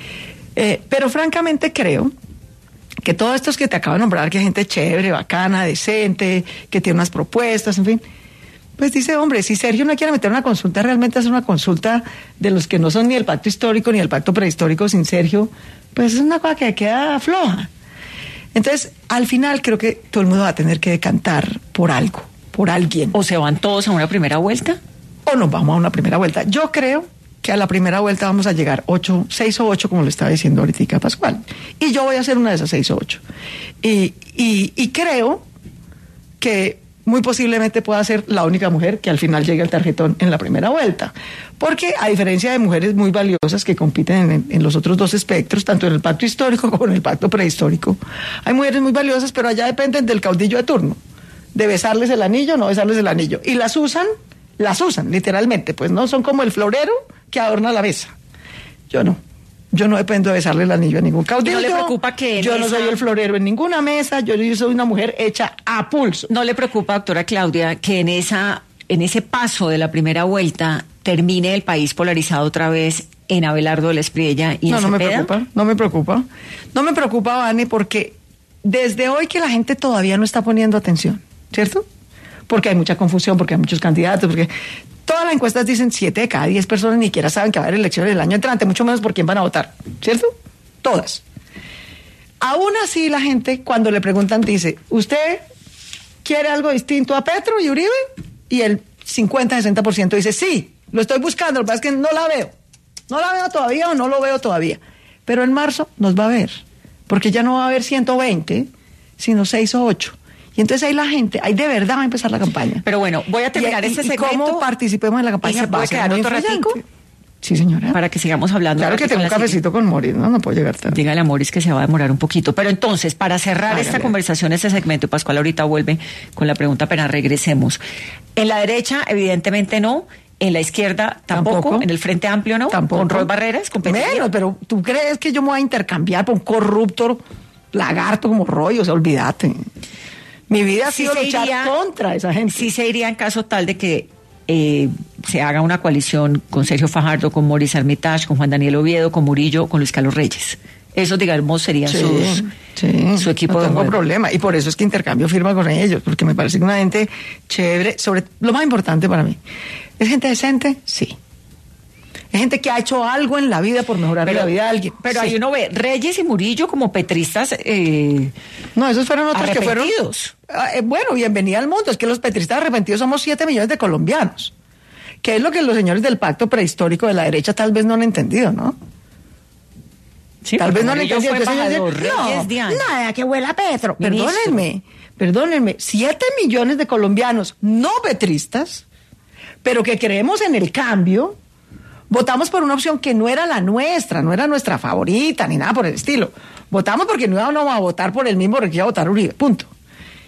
Eh, pero francamente creo que todos estos que te acabo de nombrar, que hay gente chévere, bacana, decente, que tiene unas propuestas, en fin... Pues dice, hombre, si Sergio no quiere meter una consulta, realmente hacer una consulta de los que no son ni el pacto histórico ni el pacto prehistórico sin Sergio, pues es una cosa que queda floja. Entonces, al final creo que todo el mundo va a tener que decantar por algo, por alguien. ¿O se van todos a una primera vuelta? O nos vamos a una primera vuelta. Yo creo que a la primera vuelta vamos a llegar ocho, seis o ocho, como le estaba diciendo ahorita Pascual. Y yo voy a ser una de esas seis o ocho. Y, y, y creo que muy posiblemente pueda ser la única mujer que al final llegue al tarjetón en la primera vuelta. Porque a diferencia de mujeres muy valiosas que compiten en, en los otros dos espectros, tanto en el pacto histórico como en el pacto prehistórico, hay mujeres muy valiosas, pero allá dependen del caudillo de turno, de besarles el anillo o no besarles el anillo. Y las usan, las usan, literalmente, pues no son como el florero que adorna la mesa. Yo no. Yo no dependo de besarle el anillo a ningún caudillo. ¿No le preocupa que yo no esa... soy el florero en ninguna mesa, yo, yo soy una mujer hecha a pulso. ¿No le preocupa, doctora Claudia, que en esa en ese paso de la primera vuelta termine el país polarizado otra vez en Abelardo de la Espriella y en No, no me Cepeda? preocupa, no me preocupa. No me preocupa, Vani, porque desde hoy que la gente todavía no está poniendo atención, ¿cierto? Porque hay mucha confusión, porque hay muchos candidatos, porque... Todas las encuestas dicen siete de cada diez personas ni siquiera saben que va a haber elecciones el año entrante, mucho menos por quién van a votar, ¿cierto? Todas. Aún así la gente cuando le preguntan dice, ¿usted quiere algo distinto a Petro y Uribe? Y el cincuenta a sesenta por ciento dice, sí, lo estoy buscando, lo que pasa es que no la veo. No la veo todavía o no lo veo todavía. Pero en marzo nos va a ver, porque ya no va a haber ciento veinte, sino seis o ocho. Y entonces ahí la gente, ahí de verdad va a empezar la campaña. Pero bueno, voy a terminar y, este y segmento. ¿Cómo participemos en la campaña? ¿Y se puede quedar otro ratico? Sí, señora. Para que sigamos hablando. Claro que tengo un cafecito con Moris, ¿no? No puedo llegar tarde. Dígale a Moris que se va a demorar un poquito. Pero entonces, para cerrar Hágale. esta conversación, este segmento, Pascual ahorita vuelve con la pregunta, apenas regresemos. En la derecha, evidentemente no. En la izquierda tampoco, ¿Tampoco? En el Frente Amplio no, tampoco. Con Roy Barreras, con Menos, pero ¿tú crees que yo me voy a intercambiar por un corrupto lagarto como Roy? O sea, olvídate. Mi vida ha sí sido luchar iría, contra esa gente. Sí se iría en caso tal de que eh, se haga una coalición con Sergio Fajardo, con Maurice Armitage, con Juan Daniel Oviedo, con Murillo, con Luis Carlos Reyes. Eso, digamos, sería sí, sus, sí, su equipo no de tengo juego. problema. Y por eso es que intercambio firma con ellos, porque me parece que una gente chévere, sobre lo más importante para mí. ¿Es gente decente? Sí. ¿Es gente que ha hecho algo en la vida por mejorar pero, la vida de alguien? Pero sí. ahí uno ve Reyes y Murillo como petristas eh, no, esos fueron otros que fueron... arrepentidos. Eh, bueno, bienvenida al mundo. Es que los petristas arrepentidos somos siete millones de colombianos. Que es lo que los señores del pacto prehistórico de la derecha tal vez no han entendido, ¿no? Sí, tal vez no han Murillo entendido. fue Entonces, embajador, no, Reyes de años. nada, que huela a Petro. Ministro. Perdónenme, perdónenme. Siete millones de colombianos no petristas, pero que creemos en el cambio... Votamos por una opción que no era la nuestra, no era nuestra favorita, ni nada por el estilo. Votamos porque no íbamos a votar por el mismo que iba a votar Uribe, punto.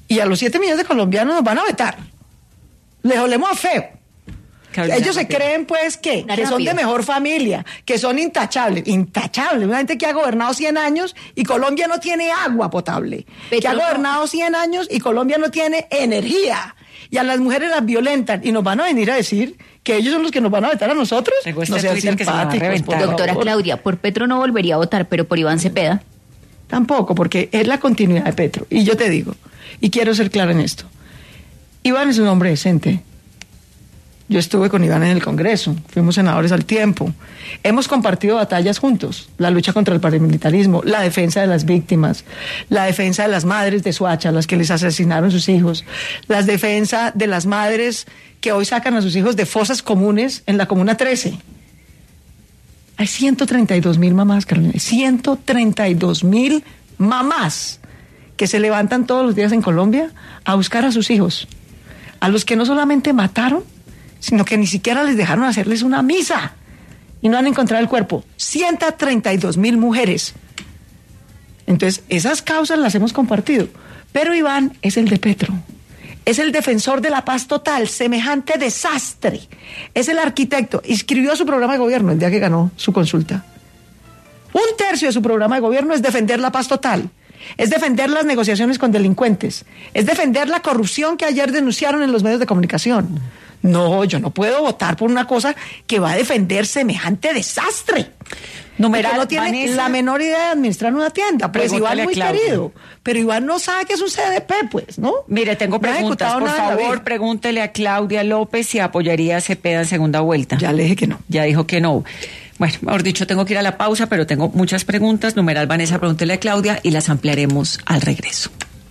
Y a los siete millones de colombianos nos van a vetar. Les olemos a feo. Claro, ellos se creen, pues, ¿qué? Que son de mejor familia, que son intachables. Intachables. Una gente que ha gobernado cien años y Colombia no tiene agua potable. Petro, que ha gobernado cien años y Colombia no tiene energía. Y a las mujeres las violentan. Y nos van a venir a decir que ellos son los que nos van a vetar a nosotros. No sean simpáticos, por Doctora favor. Claudia, por Petro no volvería a votar, pero por Iván Cepeda. Tampoco, porque es la continuidad de Petro. Y yo te digo, y quiero ser clara en esto. Iván es un hombre decente. Yo estuve con Iván en el Congreso, fuimos senadores al tiempo. Hemos compartido batallas juntos, la lucha contra el paramilitarismo, la defensa de las víctimas, la defensa de las madres de Soacha, las que les asesinaron sus hijos, la defensa de las madres que hoy sacan a sus hijos de fosas comunes en la Comuna trece. Hay ciento treinta y dos mil mamás, Carolina, ciento treinta y dos mil mamás que se levantan todos los días en Colombia a buscar a sus hijos, a los que no solamente mataron, sino que ni siquiera les dejaron hacerles una misa y no han encontrado el cuerpo. ciento treinta y dos mil mujeres. Entonces, esas causas las hemos compartido. Pero Iván es el de Petro. Es el defensor de la paz total, semejante desastre. Es el arquitecto. Escribió su programa de gobierno el día que ganó su consulta. Un tercio de su programa de gobierno es defender la paz total. Es defender las negociaciones con delincuentes. Es defender la corrupción que ayer denunciaron en los medios de comunicación. No, yo no puedo votar por una cosa que va a defender semejante desastre. Numeral, no tiene Vanessa, la menor idea de administrar una tienda. Pues Iván es muy querido, pero Iván no sabe que es un C D P, pues, ¿no? Mire, tengo no preguntas. Por favor, pregúntele a Claudia López si apoyaría a Cepeda en segunda vuelta. Ya le dije que no. Ya dijo que no. Bueno, mejor dicho, tengo que ir a la pausa, pero tengo muchas preguntas. Numeral, Vanessa, pregúntele a Claudia y las ampliaremos al regreso.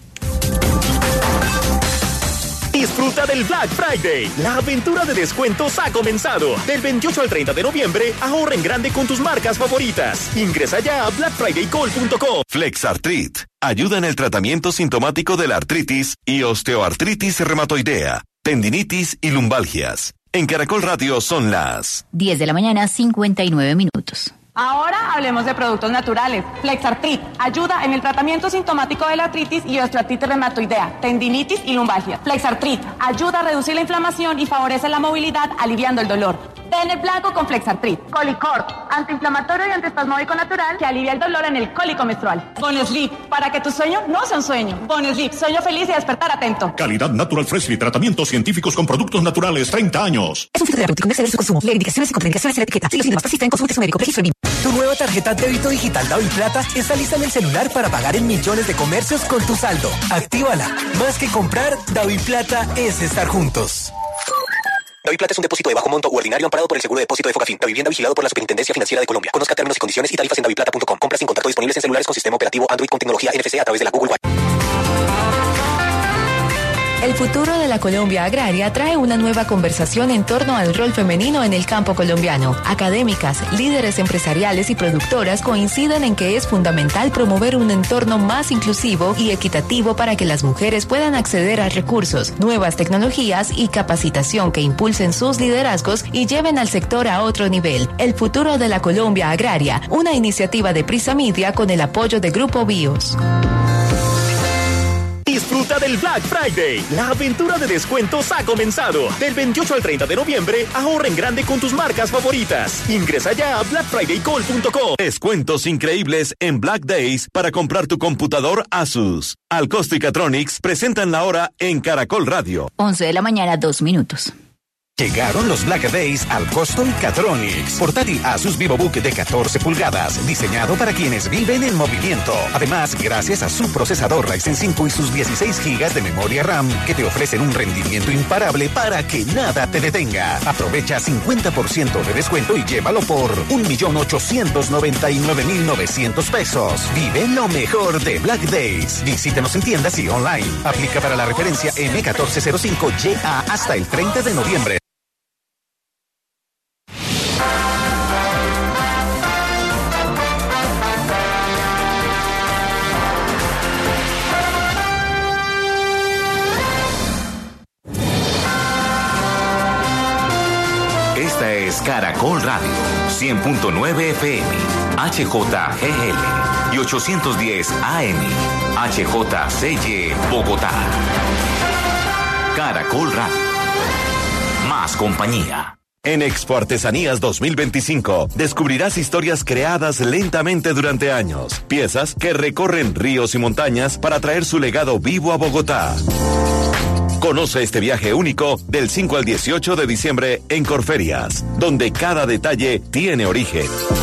Disfruta del Black Friday. La aventura de descuentos ha comenzado. Del veintiocho al treinta de noviembre, ahorra en grande con tus marcas favoritas. Ingresa ya a black friday call punto com. Flexartrit. Ayuda en el tratamiento sintomático de la artritis y osteoartritis reumatoidea, tendinitis y lumbalgias. En Caracol Radio son las diez de la mañana, cincuenta y nueve minutos. Ahora hablemos de productos naturales. Flexartrit ayuda en el tratamiento sintomático de la artritis y osteoartritis reumatoidea, tendinitis y lumbalgia. Flexartrit ayuda a reducir la inflamación y favorece la movilidad, aliviando el dolor. Ten el blanco con Flexartrit. Colicort, antiinflamatorio y antiespasmódico natural que alivia el dolor en el cólico menstrual. Bonesleep, para que tu sueño no sea un sueño. Bonesleep, sueño feliz y despertar atento. Calidad Natural Freshly, tratamientos científicos con productos naturales, treinta años. Es un fitoterapéutico, no exceder su consumo. Leer indicaciones y contraindicaciones en la etiqueta. Si los síntomas persisten, consulte a su médico. Registro B I M. Tu nueva tarjeta débito digital DaviPlata está lista en el celular para pagar en millones de comercios con tu saldo. Actívala. Más que comprar, DaviPlata es estar juntos. DaviPlata es un depósito de bajo monto u ordinario amparado por el seguro de depósito de Focafin. Davivienda vigilado por la Superintendencia Financiera de Colombia. Conozca términos y condiciones y tarifas en daviplata punto com. Compras sin contacto disponibles en celulares con sistema operativo Android con tecnología N F C a través de la Google One. El futuro de la Colombia agraria trae una nueva conversación en torno al rol femenino en el campo colombiano. Académicas, líderes empresariales y productoras coinciden en que es fundamental promover un entorno más inclusivo y equitativo para que las mujeres puedan acceder a recursos, nuevas tecnologías y capacitación que impulsen sus liderazgos y lleven al sector a otro nivel. El futuro de la Colombia agraria, una iniciativa de Prisa Media con el apoyo de Grupo BIOS. Disfruta del Black Friday. La aventura de descuentos ha comenzado. Del veintiocho al treinta de noviembre, ahorra en grande con tus marcas favoritas. Ingresa ya a black friday call punto com. Descuentos increíbles en Black Days para comprar tu computador Asus. Al Costo y Catronics presentan la hora en Caracol Radio. once de la mañana, dos minutos. Llegaron los Black Days al Costo y Catronics. Portátil Asus VivoBook de catorce pulgadas, diseñado para quienes viven en movimiento. Además, gracias a su procesador Ryzen cinco y sus dieciséis gigas de memoria RAM, que te ofrecen un rendimiento imparable para que nada te detenga. Aprovecha cincuenta por ciento de descuento y llévalo por un millón ochocientos noventa y nueve mil novecientos pesos. Vive lo mejor de Black Days. Visítenos en tiendas y online. Aplica para la referencia M uno cuatro cero cinco Y A hasta el treinta de noviembre. Esta es Caracol Radio, cien punto nueve F M, H J G L y ochocientos diez A M, H J C Y, Bogotá. Caracol Radio. Más compañía. En Expo Artesanías dos mil veinticinco descubrirás historias creadas lentamente durante años, piezas que recorren ríos y montañas para traer su legado vivo a Bogotá. Conoce este viaje único del cinco al dieciocho de diciembre en Corferias, donde cada detalle tiene origen.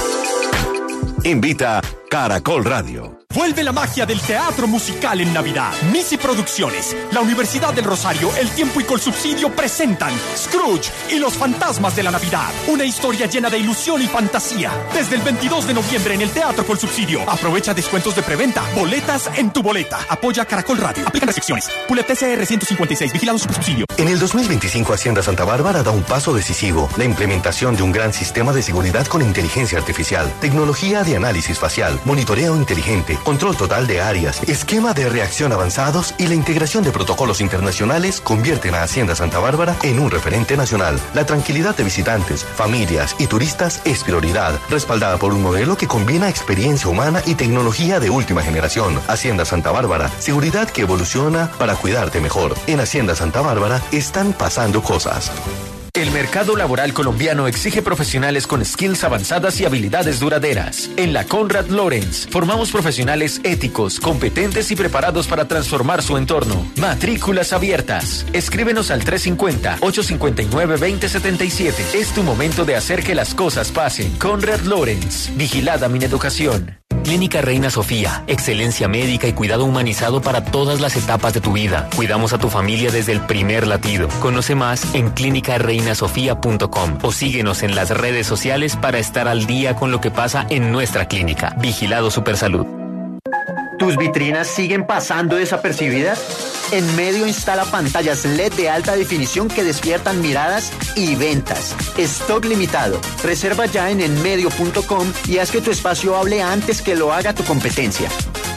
Invita Caracol Radio. Vuelve la magia del teatro musical en Navidad. Misi Producciones, la Universidad del Rosario, El Tiempo y Colsubsidio presentan Scrooge y los fantasmas de la Navidad. Una historia llena de ilusión y fantasía. Desde el veintidós de noviembre en el Teatro Colsubsidio. Aprovecha descuentos de preventa. Boletas en tu boleta. Apoya Caracol Radio. Aplican restricciones. Pulet T C R ciento cincuenta y seis. Vigilado Supersubsidio. En el dos mil veinticinco Hacienda Santa Bárbara da un paso decisivo. La implementación de un gran sistema de seguridad con inteligencia artificial, tecnología de análisis facial, monitoreo inteligente, control total de áreas, esquema de reacción avanzados y la integración de protocolos internacionales convierten a Hacienda Santa Bárbara en un referente nacional. La tranquilidad de visitantes, familias y turistas es prioridad, respaldada por un modelo que combina experiencia humana y tecnología de última generación. Hacienda Santa Bárbara, seguridad que evoluciona para cuidarte mejor. En Hacienda Santa Bárbara están pasando cosas. El mercado laboral colombiano exige profesionales con skills avanzadas y habilidades duraderas. En la Conrad Lorenz formamos profesionales éticos, competentes y preparados para transformar su entorno. Matrículas abiertas. Escríbenos al tres cinco cero, ocho cinco nueve, dos cero siete siete. Es tu momento de hacer que las cosas pasen. Conrad Lorenz. Vigilada Mineducación. Clínica Reina Sofía, excelencia médica y cuidado humanizado para todas las etapas de tu vida. Cuidamos a tu familia desde el primer latido. Conoce más en clínica reina sofía punto com o síguenos en las redes sociales para estar al día con lo que pasa en nuestra clínica. Vigilado Supersalud. ¿Tus vitrinas siguen pasando desapercibidas? En Medio instala pantallas L E D de alta definición que despiertan miradas y ventas. Stock limitado. Reserva ya en enmedio punto com y haz que tu espacio hable antes que lo haga tu competencia.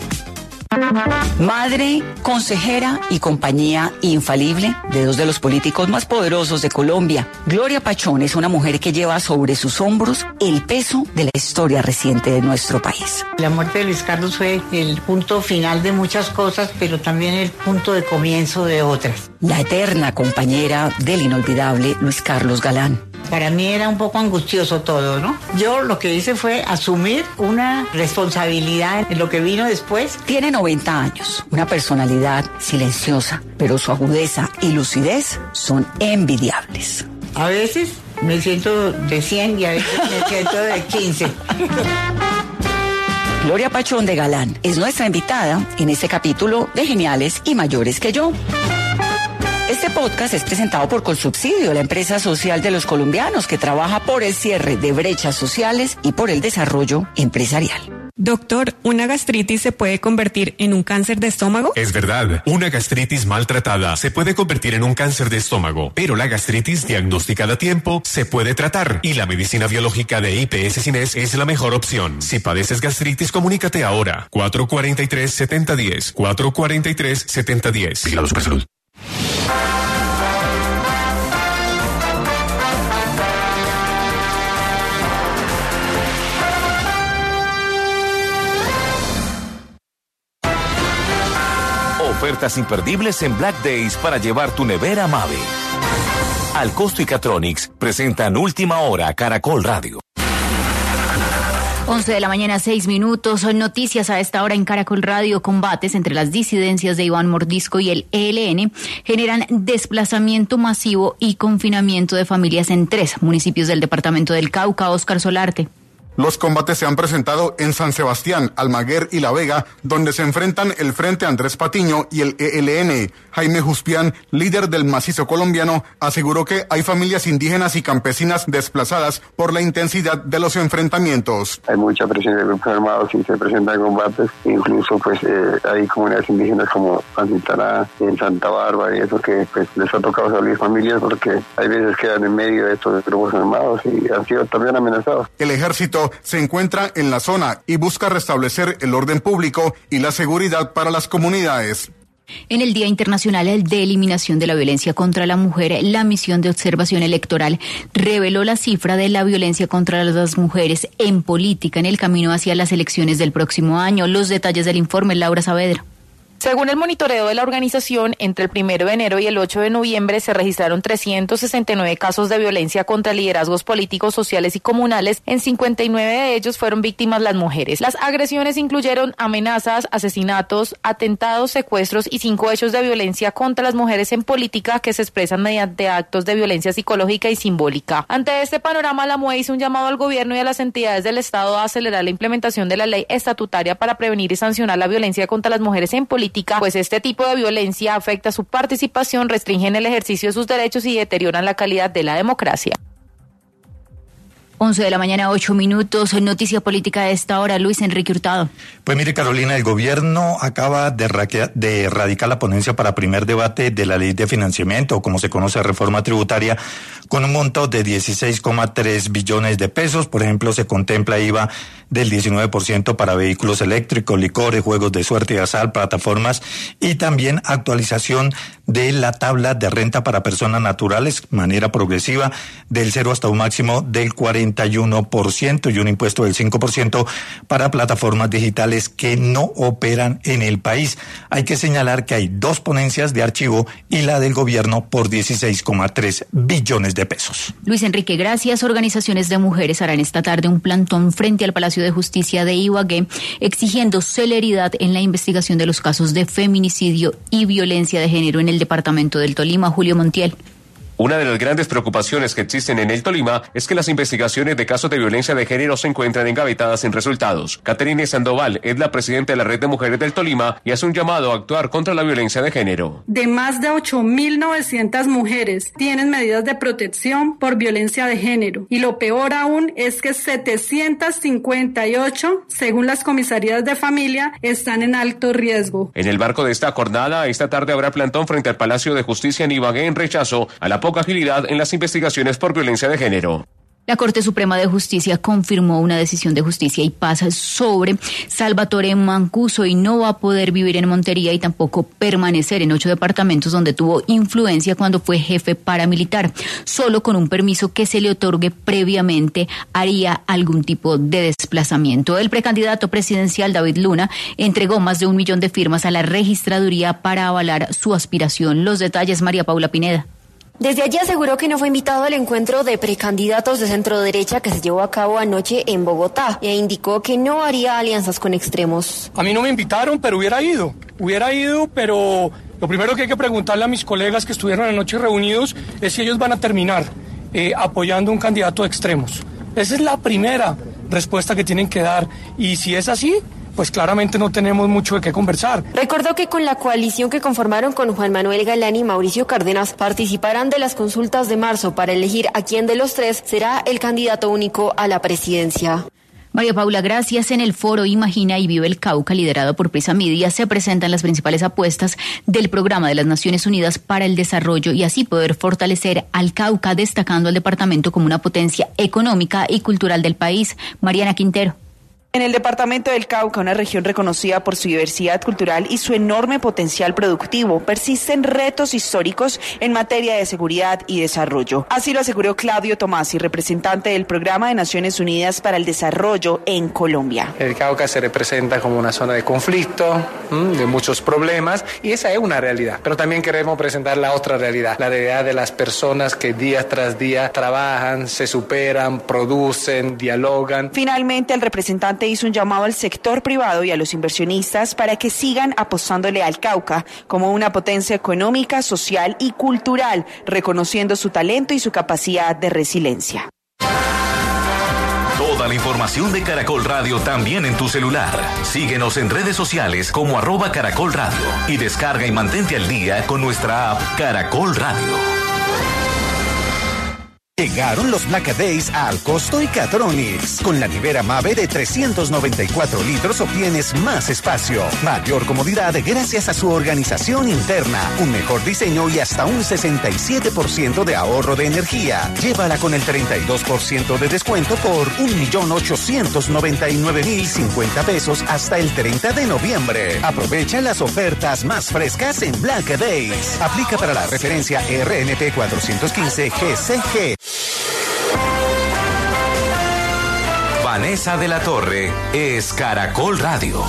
Madre, consejera y compañía infalible de dos de los políticos más poderosos de Colombia. Gloria Pachón es una mujer que lleva sobre sus hombros el peso de la historia reciente de nuestro país. La muerte de Luis Carlos fue el punto final de muchas cosas, pero también el punto de comienzo de otras. La eterna compañera del inolvidable Luis Carlos Galán. Para mí era un poco angustioso todo, ¿no? Yo lo que hice fue asumir una responsabilidad en lo que vino después. Tiene noventa años, una personalidad silenciosa, pero su agudeza y lucidez son envidiables. A veces me siento de cien y a veces me siento de quince. Gloria Pachón de Galán es nuestra invitada en este capítulo de Geniales y Mayores que Yo. Este podcast es presentado por Colsubsidio, la empresa social de los colombianos que trabaja por el cierre de brechas sociales y por el desarrollo empresarial. Doctor, ¿una gastritis se puede convertir en un cáncer de estómago? Es verdad, una gastritis maltratada se puede convertir en un cáncer de estómago, pero la gastritis diagnosticada a tiempo se puede tratar y la medicina biológica de I P S Cines es la mejor opción. Si padeces gastritis, comunícate ahora. cuatro cuatro tres, siete cero uno cero, cuatro cuatro tres, siete cero uno cero. Vigilado Supersalud. Ofertas imperdibles en Black Days para llevar tu nevera Mave. Alcosto y Catronics presentan Última Hora Caracol Radio. once de la mañana, seis minutos. Son noticias a esta hora en Caracol Radio. Combates entre las disidencias de Iván Mordisco y el E L N generan desplazamiento masivo y confinamiento de familias en tres municipios del departamento del Cauca. Oscar Solarte. Los combates se han presentado en San Sebastián, Almaguer y La Vega, donde se enfrentan el Frente Andrés Patiño y el E L N. Jaime Juspián, líder del macizo colombiano, aseguró que hay familias indígenas y campesinas desplazadas por la intensidad de los enfrentamientos. Hay mucha presión de grupos armados y se presentan combates, incluso pues eh, hay comunidades indígenas como Antitará, en Santa Bárbara y eso que pues les ha tocado salir familias porque hay veces quedan en medio de estos grupos armados y han sido también amenazados. El ejército se encuentra en la zona y busca restablecer el orden público y la seguridad para las comunidades. En el Día Internacional de Eliminación de la Violencia contra la Mujer, la misión de observación electoral reveló la cifra de la violencia contra las mujeres en política en el camino hacia las elecciones del próximo año. Los detalles del informe, Laura Saavedra. Según el monitoreo de la organización, entre el primero de enero y el ocho de noviembre se registraron trescientos sesenta y nueve casos de violencia contra liderazgos políticos, sociales y comunales. En cincuenta y nueve de ellos fueron víctimas las mujeres. Las agresiones incluyeron amenazas, asesinatos, atentados, secuestros y cinco hechos de violencia contra las mujeres en política que se expresan mediante actos de violencia psicológica y simbólica. Ante este panorama, la M U E hizo un llamado al gobierno y a las entidades del Estado a acelerar la implementación de la ley estatutaria para prevenir y sancionar la violencia contra las mujeres en política, pues este tipo de violencia afecta su participación, restringen el ejercicio de sus derechos y deterioran la calidad de la democracia. once de la mañana, ocho minutos. Noticia política de esta hora, Luis Enrique Hurtado. Pues mire, Carolina, el gobierno acaba de, raquea, de erradicar la ponencia para primer debate de la ley de financiamiento, o como se conoce, reforma tributaria, con un monto de dieciséis coma tres billones de pesos. Por ejemplo, se contempla I V A del diecinueve por ciento para vehículos eléctricos, licores, juegos de suerte y azar, plataformas, y también actualización de la tabla de renta para personas naturales, manera progresiva, del cero hasta un máximo del cuarenta y uno por ciento, y un impuesto del cinco por ciento para plataformas digitales que no operan en el país. Hay que señalar que hay dos ponencias de archivo y la del gobierno por dieciséis coma tres billones de pesos. Luis Enrique, gracias. Organizaciones de mujeres harán esta tarde un plantón frente al Palacio de Justicia de Ibagué, exigiendo celeridad en la investigación de los casos de feminicidio y violencia de género en el departamento del Tolima. Julio Montiel. Una de las grandes preocupaciones que existen en el Tolima es que las investigaciones de casos de violencia de género se encuentran engavetadas sin resultados. Caterine Sandoval es la presidenta de la Red de Mujeres del Tolima y hace un llamado a actuar contra la violencia de género. De más de ocho mil novecientas mujeres tienen medidas de protección por violencia de género. Y lo peor aún es que setecientas cincuenta y ocho, según las comisarías de familia, están en alto riesgo. En el marco de esta jornada, esta tarde habrá plantón frente al Palacio de Justicia en Ibagué en rechazo a la poca agilidad en las investigaciones por violencia de género. La Corte Suprema de Justicia confirmó una decisión de Justicia y Paz sobre Salvatore Mancuso y no va a poder vivir en Montería y tampoco permanecer en ocho departamentos donde tuvo influencia cuando fue jefe paramilitar. Solo con un permiso que se le otorgue previamente haría algún tipo de desplazamiento. El precandidato presidencial David Luna entregó más de un millón de firmas a la registraduría para avalar su aspiración. Los detalles, María Paula Pineda. Desde allí aseguró que no fue invitado al encuentro de precandidatos de centro derecha que se llevó a cabo anoche en Bogotá e indicó que no haría alianzas con extremos. A mí no me invitaron, pero hubiera ido, hubiera ido, pero lo primero que hay que preguntarle a mis colegas que estuvieron anoche reunidos es si ellos van a terminar eh, apoyando un candidato de extremos. Esa es la primera respuesta que tienen que dar y si es así, pues claramente no tenemos mucho de qué conversar. Recordó que con la coalición que conformaron con Juan Manuel Galán y Mauricio Cárdenas participarán de las consultas de marzo para elegir a quién de los tres será el candidato único a la presidencia. María Paula, gracias. En el foro Imagina y Vive el Cauca, liderado por Prisa Media, se presentan las principales apuestas del Programa de las Naciones Unidas para el Desarrollo y así poder fortalecer al Cauca, destacando al departamento como una potencia económica y cultural del país. Mariana Quintero. En el departamento del Cauca, una región reconocida por su diversidad cultural y su enorme potencial productivo, persisten retos históricos en materia de seguridad y desarrollo. Así lo aseguró Claudio Tomasi, representante del Programa de Naciones Unidas para el Desarrollo en Colombia. El Cauca se representa como una zona de conflicto, de muchos problemas, y esa es una realidad. Pero también queremos presentar la otra realidad, la realidad de las personas que día tras día trabajan, se superan, producen, dialogan. Finalmente, el representante hizo un llamado al sector privado y a los inversionistas para que sigan apostándole al Cauca como una potencia económica, social y cultural, reconociendo su talento y su capacidad de resiliencia. Toda la información de Caracol Radio también en tu celular. Síguenos en redes sociales como arroba Caracol Radio y descarga y mantente al día con nuestra app Caracol Radio. Llegaron los Black Days a Alcosto y Catronics. Con la nevera Mave de trescientos noventa y cuatro litros obtienes más espacio, mayor comodidad gracias a su organización interna, un mejor diseño y hasta un sesenta y siete por ciento de ahorro de energía. Llévala con el treinta y dos por ciento de descuento por un millón ochocientos noventa y nueve mil cincuenta pesos hasta el treinta de noviembre. Aprovecha las ofertas más frescas en Black Days. Aplica para la referencia R N P cuatrocientos quince G C G. Vanessa de la Torre es Caracol Radio.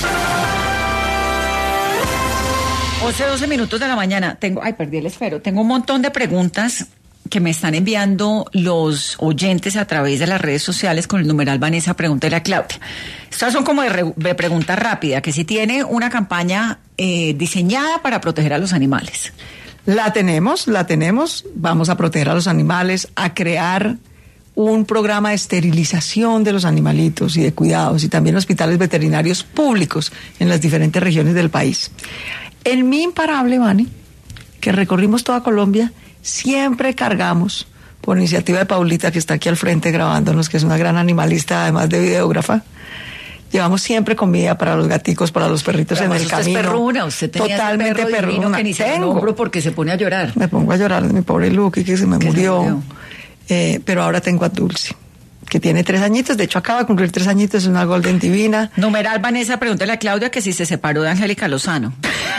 once, doce minutos de la mañana. Tengo, ay, perdí el esfero. Tengo un montón de preguntas que me están enviando los oyentes a través de las redes sociales con el numeral Vanessa, pregúntele a Claudia. Estas son como de, re, de pregunta rápida, que si tiene una campaña eh, diseñada para proteger a los animales. La tenemos, la tenemos. Vamos a proteger a los animales, a crear un programa de esterilización de los animalitos y de cuidados, y también hospitales veterinarios públicos en las diferentes regiones del país. En mi imparable, Vani, que recorrimos toda Colombia, siempre cargamos, por iniciativa de Paulita, que está aquí al frente grabándonos, que es una gran animalista, además de videógrafa, llevamos siempre comida para los gaticos, para los perritos en el usted camino. Es perruna, usted tenía totalmente ese perro perruna. Que ni se Tengo. nombro porque se pone a llorar. Me pongo a llorar de mi pobre Lucky, que se me que murió. Se murió. Eh, pero ahora tengo a Dulce, que tiene tres añitos. De hecho, acaba de cumplir tres añitos, es una golden divina. Numeral Vanessa, pregúntale a Claudia que si se separó de Angélica Lozano.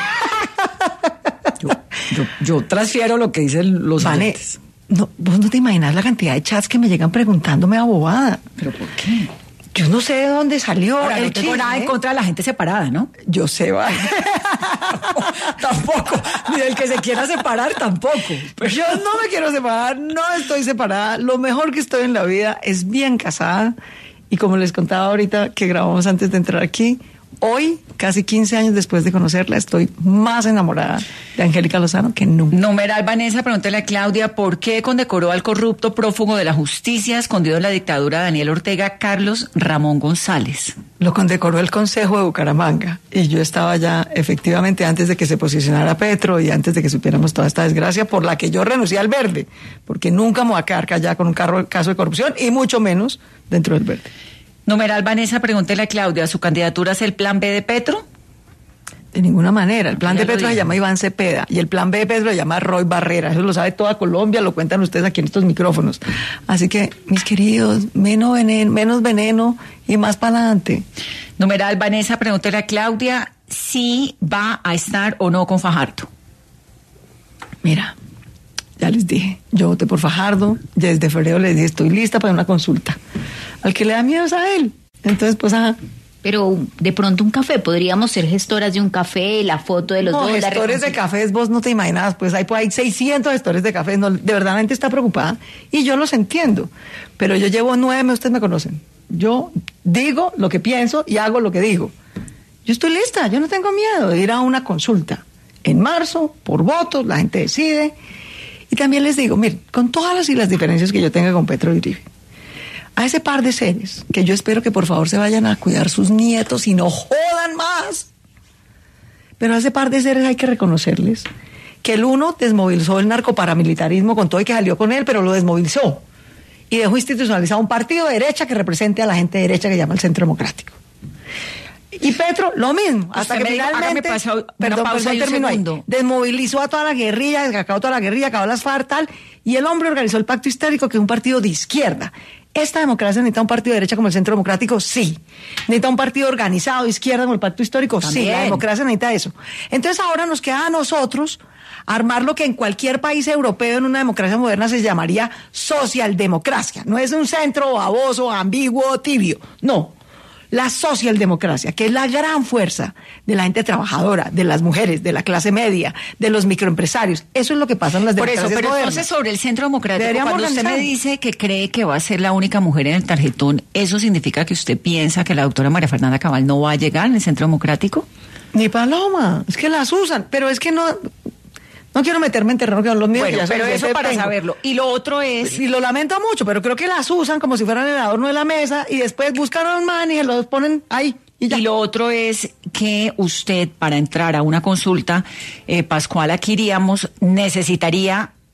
yo, yo, yo transfiero lo que dicen los Vane, oyentes. No, vos no te imaginas la cantidad de chats que me llegan preguntándome a bobada. ¿Pero por qué? Yo no sé de dónde salió. Ahora, el no tengo chisme. nada en contra de la gente separada, ¿no? Yo sé, va. Tampoco. Ni del que se quiera separar, tampoco. Pero yo no me quiero separar, no estoy separada. Lo mejor que estoy en la vida es bien casada. Y como les contaba ahorita que grabamos antes de entrar aquí, hoy, casi quince años después de conocerla, estoy más enamorada de Angélica Lozano que nunca. Numeral Vanessa, pregúntale a Claudia, ¿por qué condecoró al corrupto prófugo de la justicia, escondido en la dictadura de Daniel Ortega, Carlos Ramón González? Lo condecoró el Consejo de Bucaramanga. Y yo estaba ya, efectivamente, antes de que se posicionara Petro y antes de que supiéramos toda esta desgracia, por la que yo renuncié al Verde, porque nunca me voy a quedar callada con un carro, caso de corrupción, y mucho menos dentro del Verde. Numeral Vanessa, pregúntele a Claudia, ¿su candidatura es el plan B de Petro? De ninguna manera. El plan Ya de Petro lo se dijo. llama Iván Cepeda y el plan B de Petro se llama Roy Barrera. Eso lo sabe toda Colombia, lo cuentan ustedes aquí en estos micrófonos. Así que, mis queridos, menos veneno, menos veneno y más para adelante. Numeral Vanessa, pregúntele a Claudia si va a estar o no con Fajardo. Mira, ya les dije, yo voté por Fajardo, ya desde febrero les dije, estoy lista para una consulta. Al que le da miedo es a él. Entonces, pues, ajá. Pero de pronto un café, podríamos ser gestoras de un café, la foto de los No, dos. la gestores de reconcil- cafés, vos no te imaginas, pues hay, pues, hay seiscientos gestores de cafés, no, de verdad la gente está preocupada y yo los entiendo, pero yo llevo nueve meses, ustedes me conocen, yo digo lo que pienso y hago lo que digo. Yo estoy lista, yo no tengo miedo de ir a una consulta en marzo, por votos, la gente decide, y también les digo, miren, con todas las, y las diferencias que yo tenga con Petro y Uribe, a ese par de seres, que yo espero que por favor se vayan a cuidar sus nietos y no jodan más. Pero a ese par de seres hay que reconocerles que el uno desmovilizó el narcoparamilitarismo con todo y que salió con él, pero lo desmovilizó. Y dejó institucionalizado un partido de derecha que represente a la gente de derecha que llama el Centro Democrático. Y Petro, lo mismo, hasta Usted que me dijo, finalmente, hágame pausa- una perdón, pausa perdón, y un termino ahí. segundo. Desmovilizó a toda la guerrilla, desgacó toda la guerrilla, acabó las FARC, tal, y el hombre organizó el Pacto Histórico, que es un partido de izquierda. ¿Esta democracia necesita un partido de derecha como el Centro Democrático? Sí. ¿Necesita un partido organizado de izquierda como el Pacto Histórico? Sí, También. la democracia necesita eso. Entonces ahora nos queda a nosotros armar lo que en cualquier país europeo en una democracia moderna se llamaría socialdemocracia. No es un centro baboso, ambiguo, tibio. No. La socialdemocracia, que es la gran fuerza de la gente trabajadora, de las mujeres, de la clase media, de los microempresarios. Eso es lo que pasa en las Por democracias eso, pero modernas. entonces sobre el Centro Democrático, Deberíamos cuando usted me organizar. dice que cree que va a ser la única mujer en el tarjetón, ¿eso significa que usted piensa que la doctora María Fernanda Cabal no va a llegar en el Centro Democrático? Ni paloma, es que las usan, pero es que no... No quiero meterme en terreno que son los míos. Bueno, que ya pero son- eso ya para tengo. saberlo. Y lo otro es... Y lo lamento mucho, pero creo que las usan como si fueran el adorno de la mesa y después buscan a los man y se los ponen ahí. Y, ya. Y lo otro es que usted, para entrar a una consulta, eh, Pascual, aquí iríamos, necesitaría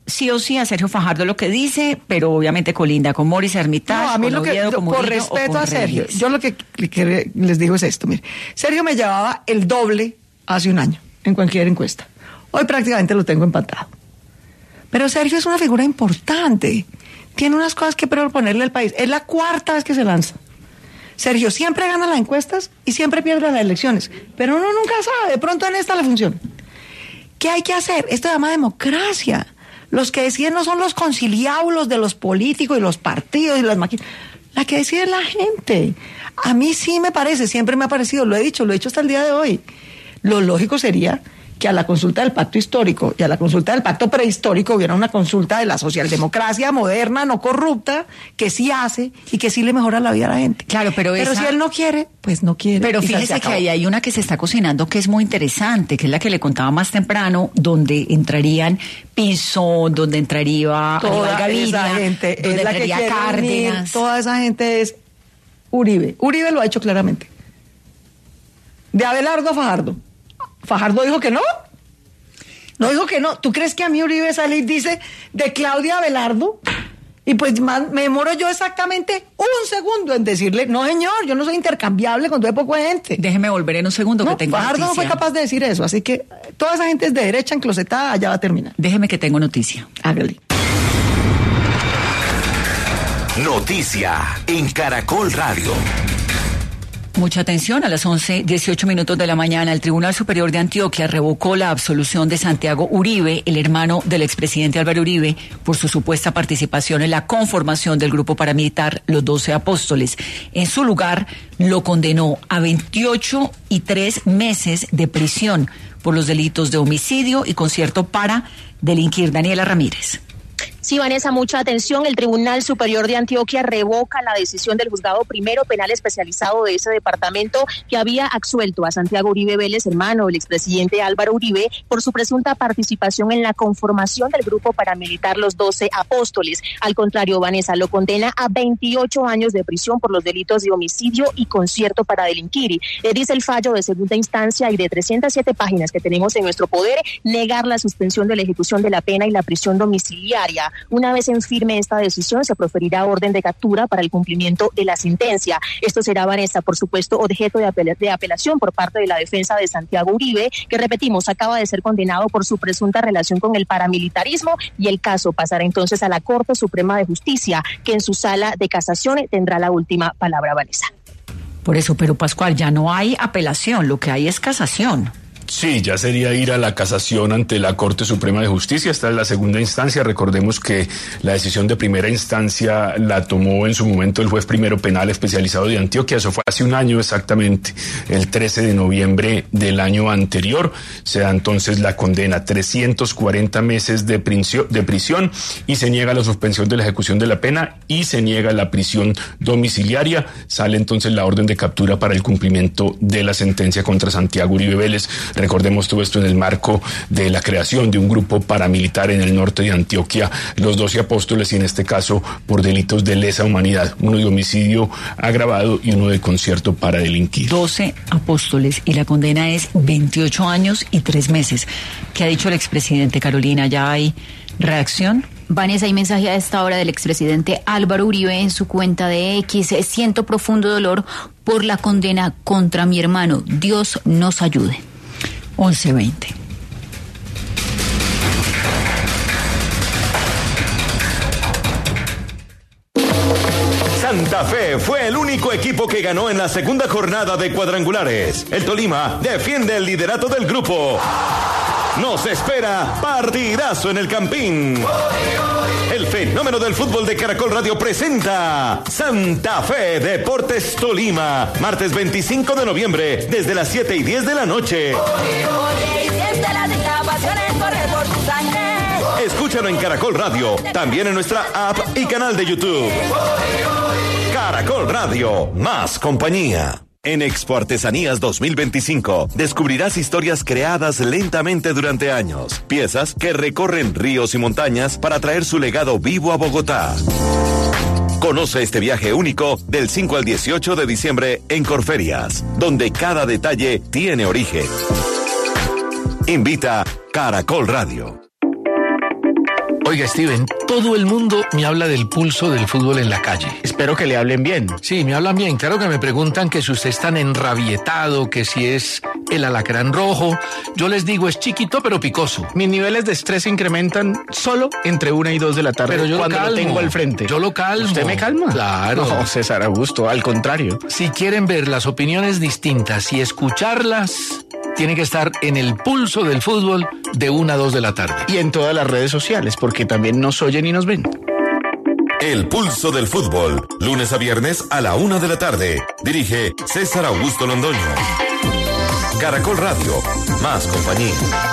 sí o sí a Sergio Fajardo lo que dice, pero obviamente colinda con Moris Hermitage, no, a mí lo que, Oviedo, yo, por respeto a Sergio, Reyes. yo lo que, que les digo es esto, mire, Sergio me llevaba el doble hace un año en cualquier encuesta. Hoy prácticamente lo tengo empatado. Pero Sergio es una figura importante, tiene unas cosas que proponerle al país. Es la cuarta vez que se lanza. Sergio siempre gana las encuestas y siempre pierde las elecciones, pero uno nunca sabe, de pronto en esta le funciona. ¿Qué hay que hacer? Esto se llama democracia. Los que deciden no son los conciliábulos de los políticos y los partidos y las máquinas. La que decide es la gente. A mí sí me parece, siempre me ha parecido, lo he dicho, lo he dicho hasta el día de hoy. Lo lógico sería que a la consulta del pacto histórico y a la consulta del pacto prehistórico hubiera una consulta de la socialdemocracia moderna, no corrupta, que sí hace y que sí le mejora la vida a la gente. Claro, pero Pero esa... si él no quiere, pues no quiere. Pero fíjese que ahí hay una que se está cocinando que es muy interesante, que es la que le contaba más temprano, donde entrarían Piso, donde entraría toda Gaviria, esa gente, donde es la que entraría quiere Cárdenas. unir, toda esa gente es Uribe. Uribe lo ha hecho claramente. De Abelardo a Fajardo. Fajardo dijo que no. No dijo que no. ¿Tú crees que a mí Uribe sale y dice de Claudia Abelardo? Y pues man, me demoro yo exactamente un segundo en decirle, no señor, yo no soy intercambiable con todo poco de gente. Déjeme volver en un segundo no, que tengo Fajardo noticia. no fue capaz de decir eso, así que toda esa gente es de derecha enclosetada, allá va a terminar. Déjeme que tengo noticia. Hágale. Noticia en Caracol Radio. Mucha atención, a las once dieciocho minutos de la mañana, el Tribunal Superior de Antioquia revocó la absolución de Santiago Uribe, el hermano del expresidente Álvaro Uribe, por su supuesta participación en la conformación del grupo paramilitar Los Doce Apóstoles. En su lugar, lo condenó a veintiocho y tres meses de prisión por los delitos de homicidio y concierto para delinquir. Daniela Ramírez. Sí, Vanessa, mucha atención. El Tribunal Superior de Antioquia revoca la decisión del Juzgado Primero Penal Especializado de ese departamento que había absuelto a Santiago Uribe Vélez, hermano del expresidente Álvaro Uribe, por su presunta participación en la conformación del grupo paramilitar Los Doce Apóstoles. Al contrario, Vanessa, lo condena a veintiocho años de prisión por los delitos de homicidio y concierto para delinquir. Le dice el fallo de segunda instancia y de trescientas siete páginas que tenemos en nuestro poder, negar la suspensión de la ejecución de la pena y la prisión domiciliaria. Una vez en firme esta decisión, se proferirá orden de captura para el cumplimiento de la sentencia. Esto será, Vanessa, por supuesto, objeto de, apel- de apelación por parte de la defensa de Santiago Uribe, que, repetimos, acaba de ser condenado por su presunta relación con el paramilitarismo, y el caso pasará entonces a la Corte Suprema de Justicia, que en su sala de casación tendrá la última palabra, Vanessa. Por eso, pero Pascual, ya no hay apelación, lo que hay es casación. Sí, ya sería ir a la casación ante la Corte Suprema de Justicia. Esta es la segunda instancia. Recordemos que la decisión de primera instancia la tomó en su momento el juez primero penal especializado de Antioquia. Eso fue hace un año exactamente, el trece de noviembre del año anterior. Se da entonces la condena, trescientos cuarenta meses de prisión, de prisión, y se niega la suspensión de la ejecución de la pena y se niega la prisión domiciliaria. Sale entonces la orden de captura para el cumplimiento de la sentencia contra Santiago Uribe Vélez. Recordemos todo esto en el marco de la creación de un grupo paramilitar en el norte de Antioquia, Los Doce Apóstoles, y en este caso por delitos de lesa humanidad, uno de homicidio agravado y uno de concierto para delinquir. Doce apóstoles, y la condena es veintiocho años y tres meses. ¿Qué ha dicho el expresidente? Carolina, ¿ya hay reacción? Vanessa, hay mensaje a esta hora del expresidente Álvaro Uribe en su cuenta de X. Siento profundo dolor por la condena contra mi hermano. Dios nos ayude. once veinte. Santa Fe fue el único equipo que ganó en la segunda jornada de cuadrangulares. El Tolima defiende el liderato del grupo. Nos espera partidazo en el Campín. El fenómeno del fútbol de Caracol Radio presenta Santa Fe Deportes Tolima, martes veinticinco de noviembre, desde las siete y diez de la noche. Escúchalo en Caracol Radio, también en nuestra app y canal de YouTube. Caracol Radio, más compañía. En Expo Artesanías dos mil veinticinco descubrirás historias creadas lentamente durante años, piezas que recorren ríos y montañas para traer su legado vivo a Bogotá. Conoce este viaje único del cinco al dieciocho de diciembre en Corferias, donde cada detalle tiene origen. Invita Caracol Radio. Oiga, Steven, todo el mundo me habla del pulso del fútbol en la calle. Espero que le hablen bien. Sí, me hablan bien. Claro que me preguntan que si usted es tan enrabietado, que si es el alacrán rojo. Yo les digo, es chiquito pero picoso. Mis niveles de estrés se incrementan solo entre una y dos de la tarde, pero yo cuando lo, lo tengo al frente. Yo lo calmo. ¿Usted me calma? Claro. No, César Augusto, al contrario. Si quieren ver las opiniones distintas y escucharlas, tiene que estar en el pulso del fútbol de una a dos de la tarde. Y en todas las redes sociales, porque también nos oyen y nos ven. El pulso del fútbol, lunes a viernes a la una de la tarde. Dirige César Augusto Londoño. Caracol Radio, más compañía.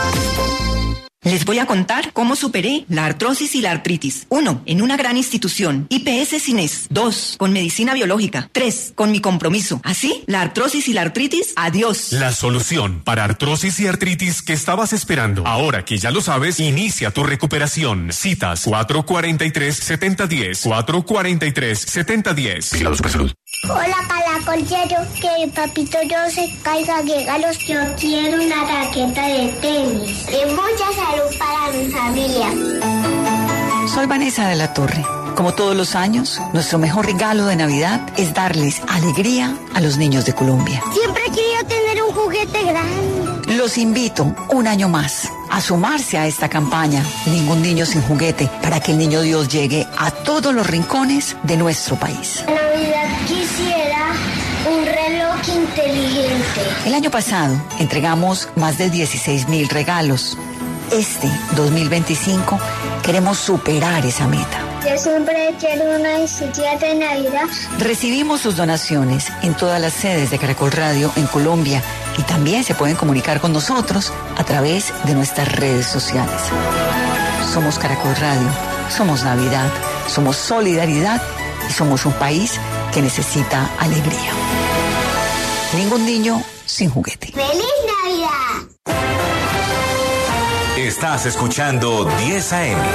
Les voy a contar cómo superé la artrosis y la artritis. Uno, en una gran institución, I P S Cines. Dos, con medicina biológica. Tres, con mi compromiso. Así, la artrosis y la artritis, adiós. La solución para artrosis y artritis que estabas esperando. Ahora que ya lo sabes, inicia tu recuperación. Citas cuatro cuarenta y tres, setenta diez. cuatro cuarenta y tres, setenta diez. Vigilado Supersalud. Hola, Caracol, quiero que el papito yo se caiga regalos. Yo quiero una raqueta de tenis. Y mucha salud para mi familia. Soy Vanessa de la Torre. Como todos los años, nuestro mejor regalo de Navidad es darles alegría a los niños de Colombia. Siempre he querido tener un juguete grande. Los invito un año más a sumarse a esta campaña Ningún Niño Sin Juguete, para que el Niño Dios llegue a todos los rincones de nuestro país. En Navidad quisiera un reloj inteligente. El año pasado entregamos más de dieciséis mil regalos. Este dos mil veinticinco queremos superar esa meta. Yo siempre quiero una bicicleta de Navidad. Recibimos sus donaciones en todas las sedes de Caracol Radio en Colombia, y también se pueden comunicar con nosotros a través de nuestras redes sociales. Somos Caracol Radio, somos Navidad, somos solidaridad y somos un país que necesita alegría. Ningún niño sin juguete. ¡Feliz Navidad! Estás escuchando diez A M.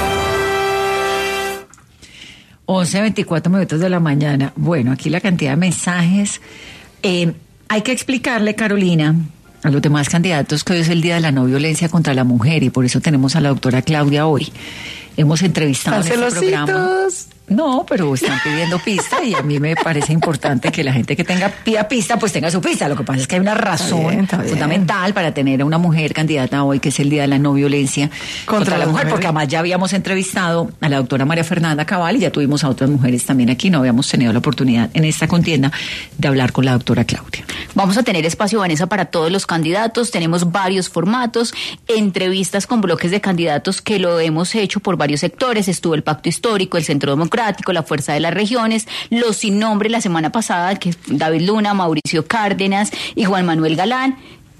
once veinticuatro minutos de la mañana. Bueno, aquí la cantidad de mensajes. Eh, hay que explicarle, Carolina, a los demás candidatos que hoy es el Día de la No Violencia contra la Mujer, y por eso tenemos a la doctora Claudia hoy. Hemos entrevistado en este programa. No, pero están pidiendo pista, y a mí me parece importante que la gente que tenga pida pista, pues tenga su pista. Lo que pasa es que hay una razón está bien, está bien. fundamental para tener a una mujer candidata hoy, que es el Día de la No Violencia contra, contra la Mujer, mujer, porque además ya habíamos entrevistado a la doctora María Fernanda Cabal y ya tuvimos a otras mujeres también aquí. No habíamos tenido la oportunidad en esta contienda de hablar con la doctora Claudia. Vamos a tener espacio, Vanessa, para todos los candidatos. Tenemos varios formatos, entrevistas con bloques de candidatos que lo hemos hecho por varios sectores. Estuvo el Pacto Histórico, el Centro Democrático, la Fuerza de las Regiones, los sin nombre la semana pasada, que David Luna, Mauricio Cárdenas y Juan Manuel Galán.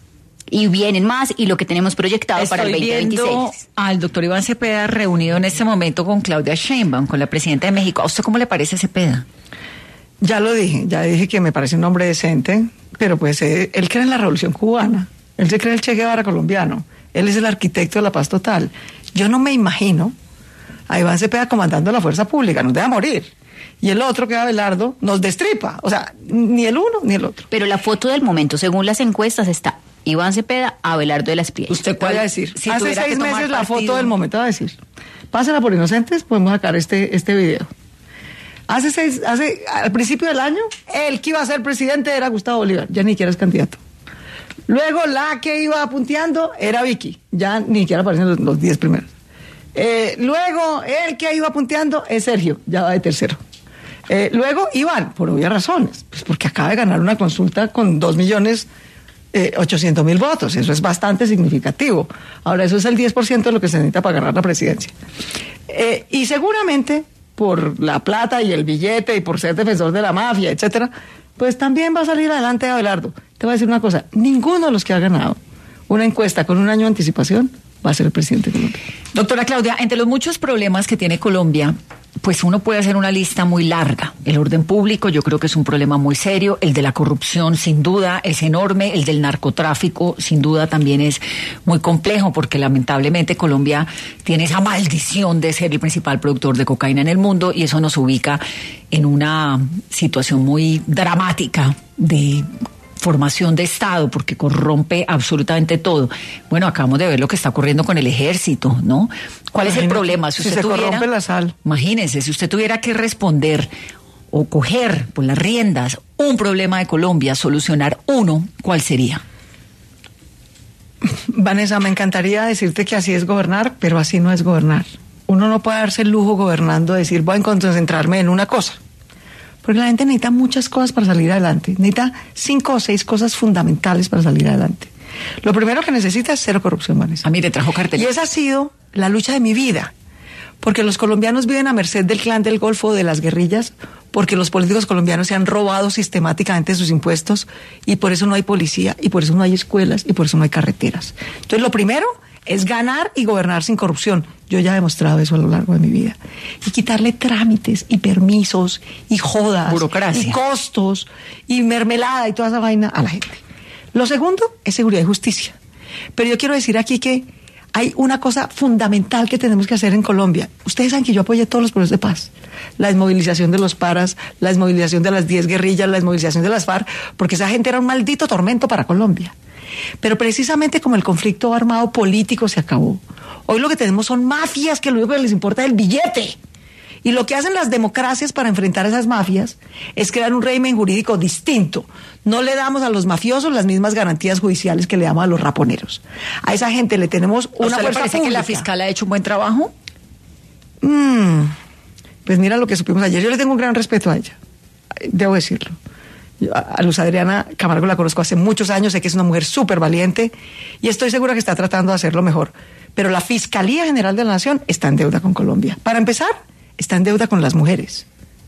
Y vienen más, y lo que tenemos proyectado Estoy para el veinte veintiséis. Al doctor Iván Cepeda reunido en este momento con Claudia Sheinbaum, con la presidenta de México. ¿A usted cómo le parece Cepeda? Ya lo dije, ya dije que me parece un hombre decente, pero pues eh, él cree en la Revolución Cubana, él se cree el Che Guevara colombiano, él es el arquitecto de la paz total. Yo no me imagino a Iván Cepeda comandando la fuerza pública, nos deja morir. Y el otro, que es Abelardo, nos destripa. O sea, ni el uno ni el otro. Pero la foto del momento, según las encuestas, está Iván Cepeda, Abelardo de las Priellas. ¿Usted cuál va a decir? Si Hace seis meses la partido. foto del momento va a decir. Pásenla por inocentes, podemos sacar este, este video. Hace seis, hace, al principio del año, el que iba a ser presidente era Gustavo Bolívar, ya ni siquiera es candidato. Luego la que iba punteando era Vicky, ya ni siquiera aparecen los, los diez primeros. Eh, luego, el que iba punteando es Sergio, ya va de tercero. Eh, luego, Iván, por obvias razones, pues porque acaba de ganar una consulta con dos millones ochocientos mil votos, eso es bastante significativo. Ahora, eso es el diez por ciento de lo que se necesita para ganar la presidencia. Eh, y seguramente, por la plata y el billete y por ser defensor de la mafia, etcétera, pues también va a salir adelante Abelardo. Te voy a decir una cosa, ninguno de los que ha ganado una encuesta con un año de anticipación va a ser el presidente de Colombia. Doctora Claudia, entre los muchos problemas que tiene Colombia, pues uno puede hacer una lista muy larga. El orden público yo creo que es un problema muy serio, el de la corrupción sin duda es enorme, el del narcotráfico sin duda también es muy complejo, porque lamentablemente Colombia tiene esa maldición de ser el principal productor de cocaína en el mundo, y eso nos ubica en una situación muy dramática de formación de Estado, porque corrompe absolutamente todo. Bueno, acabamos de ver lo que está ocurriendo con el ejército, ¿no? ¿Cuál Imagínate, es el problema? Si, si usted se tuviera, corrompe la sal. Imagínense, si usted tuviera que responder o coger por las riendas un problema de Colombia, solucionar uno, ¿cuál sería? Vanessa, me encantaría decirte que así es gobernar, pero así no es gobernar. Uno no puede darse el lujo gobernando de decir voy a concentrarme en una cosa. Porque la gente necesita muchas cosas para salir adelante. Necesita cinco o seis cosas fundamentales para salir adelante. Lo primero que necesita es cero corrupción, Vanessa. A mí te trajo cartel. Y esa ha sido la lucha de mi vida. Porque los colombianos viven a merced del clan del Golfo, de las guerrillas, porque los políticos colombianos se han robado sistemáticamente sus impuestos y por eso no hay policía, y por eso no hay escuelas, y por eso no hay carreteras. Entonces, lo primero es ganar y gobernar sin corrupción. Yo ya he demostrado eso a lo largo de mi vida. Y quitarle trámites y permisos y jodas, burocracia, y costos y mermelada y toda esa vaina a la gente. Lo segundo es seguridad y justicia. Pero yo quiero decir aquí que hay una cosa fundamental que tenemos que hacer en Colombia. Ustedes saben que yo apoyé todos los procesos de paz. La desmovilización de los paras, la desmovilización de las diez guerrillas, la desmovilización de las FARC, porque esa gente era un maldito tormento para Colombia. Pero precisamente como el conflicto armado político se acabó, hoy lo que tenemos son mafias que lo único que les importa es el billete. Y lo que hacen las democracias para enfrentar a esas mafias es crear un régimen jurídico distinto. No le damos a los mafiosos las mismas garantías judiciales que le damos a los raponeros. A esa gente le tenemos una fuerza fuerza parece pública. que la fiscal ha hecho un buen trabajo? Mm, pues mira lo que supimos ayer. Yo le tengo un gran respeto a ella, debo decirlo. Yo a Luz Adriana Camargo la conozco hace muchos años, sé que es una mujer súper valiente y estoy segura que está tratando de hacerlo mejor. Pero la Fiscalía General de la Nación está en deuda con Colombia. Para empezar, está en deuda con las mujeres.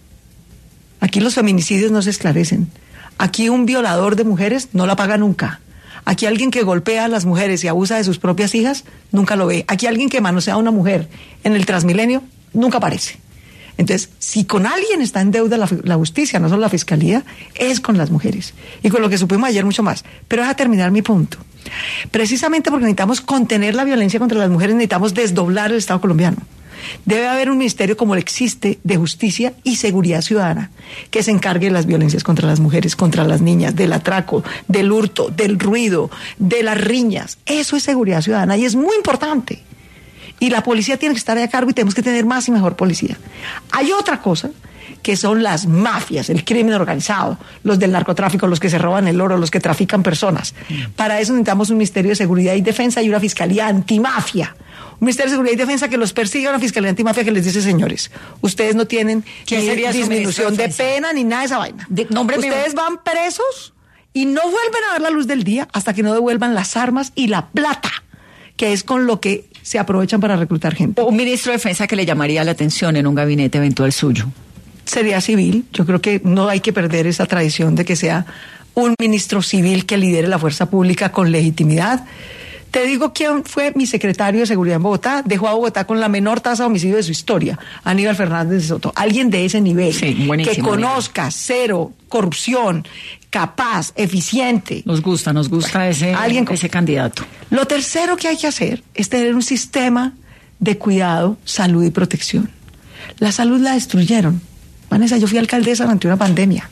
Aquí los feminicidios no se esclarecen. Aquí un violador de mujeres no la paga nunca. Aquí alguien que golpea a las mujeres y abusa de sus propias hijas, nunca lo ve. Aquí alguien que manosea a una mujer en el Transmilenio, nunca aparece. Entonces, si con alguien está en deuda la, la justicia, no solo la fiscalía, es con las mujeres. Y con lo que supimos ayer mucho más. Pero deja terminar mi punto. Precisamente porque necesitamos contener la violencia contra las mujeres, necesitamos desdoblar el Estado colombiano. Debe haber un ministerio como existe de justicia y seguridad ciudadana que se encargue de las violencias contra las mujeres, contra las niñas, del atraco, del hurto, del ruido, de las riñas. Eso es seguridad ciudadana y es muy importante. Y la policía tiene que estar ahí a cargo y tenemos que tener más y mejor policía. Hay otra cosa que son las mafias, el crimen organizado, los del narcotráfico, los que se roban el oro, los que trafican personas. Para eso necesitamos un Ministerio de Seguridad y Defensa y una Fiscalía Antimafia. Un Ministerio de Seguridad y Defensa que los persiga, una Fiscalía Antimafia que les dice, señores, ustedes no tienen ni disminución de pena ni nada de esa vaina. De, ustedes van presos y no vuelven a ver la luz del día hasta que no devuelvan las armas y la plata, que es con lo que se aprovechan para reclutar gente. Un ministro de Defensa que le llamaría la atención en un gabinete eventual suyo. Sería civil. Yo creo que no hay que perder esa tradición de que sea un ministro civil que lidere la fuerza pública con legitimidad. Te digo quién fue mi secretario de Seguridad en Bogotá. Dejó a Bogotá con la menor tasa de homicidio de su historia, Aníbal Fernández de Soto. Alguien de ese nivel, sí, que conozca Aníbal. Cero corrupción, capaz, eficiente. Nos gusta, nos gusta bueno, ese, alguien con... ese candidato. Lo tercero que hay que hacer es tener un sistema de cuidado, salud y protección. La salud la destruyeron. Vanessa, yo fui alcaldesa durante una pandemia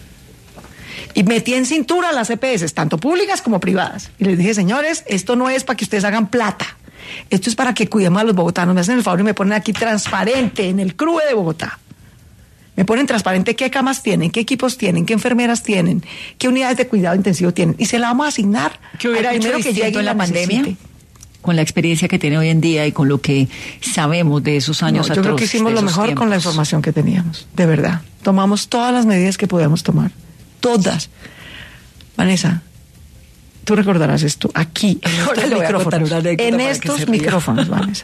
y metí en cintura las E P S, tanto públicas como privadas. Y les dije, señores, esto no es para que ustedes hagan plata. Esto es para que cuidemos a los bogotanos. Me hacen el favor y me ponen aquí transparente en el C R U E de Bogotá. Me ponen transparente qué camas tienen, qué equipos tienen, qué enfermeras tienen, qué unidades de cuidado intensivo tienen. Y se la vamos a asignar. ¿Qué hubiera hecho que llegue en la pandemia? Necesite. Con la experiencia que tiene hoy en día y con lo que sabemos de esos años no, atroces. Yo creo que hicimos lo mejor tiempos. Con la información que teníamos, de verdad. Tomamos todas las medidas que podíamos tomar. Todas. Vanessa, tú recordarás esto aquí, en estos micrófonos. En estos micrófonos, Vanessa.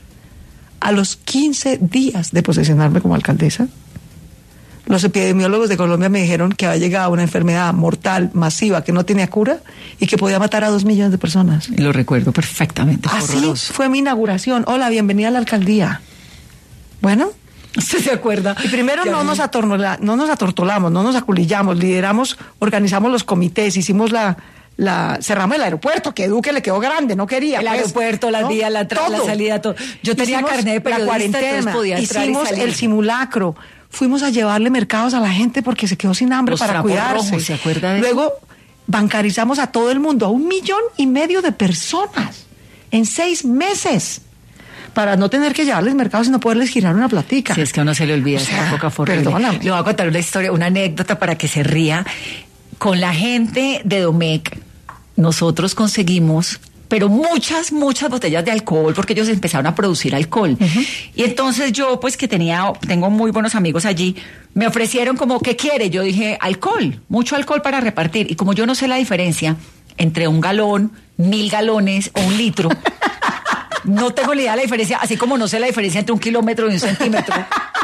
A los quince días de posesionarme como alcaldesa, los epidemiólogos de Colombia me dijeron que había llegado una enfermedad mortal, masiva, que no tenía cura y que podía matar a dos millones de personas. Lo recuerdo perfectamente. Así horroroso. Fue mi inauguración. Hola, bienvenida a la alcaldía. Bueno... ¿Usted se acuerda? Y primero no nos, atornola, no nos atortolamos, no nos aculillamos, lideramos, organizamos los comités, hicimos la... la cerramos el aeropuerto, que Duque le quedó grande, no quería. El pues, aeropuerto, las ¿no? vías, la, tra- la salida, todo. Yo tenía hicimos carnet de periodista, la cuarentena, podía entrar hicimos y salir. El simulacro, fuimos a llevarle mercados a la gente porque se quedó sin hambre Los para trapos cuidarse. rojos, ¿se acuerda de Luego, eso? bancarizamos a todo el mundo, a un millón y medio de personas en seis meses. Para no tener que llevarles mercados, sino poderles girar una platica. Si es que a uno se le olvida, o sea, esa época fue horrible. Perdóname. Le voy a contar una historia, una anécdota para que se ría. Con la gente de Domecq, nosotros conseguimos, pero muchas, muchas botellas de alcohol, porque ellos empezaron a producir alcohol. Uh-huh. Y entonces yo, pues que tenía, tengo muy buenos amigos allí, me ofrecieron como, ¿qué quiere? Yo dije, alcohol, mucho alcohol para repartir. Y como yo no sé la diferencia entre un galón, mil galones o un litro... No tengo ni idea de la diferencia, así como no sé la diferencia entre un kilómetro y un centímetro.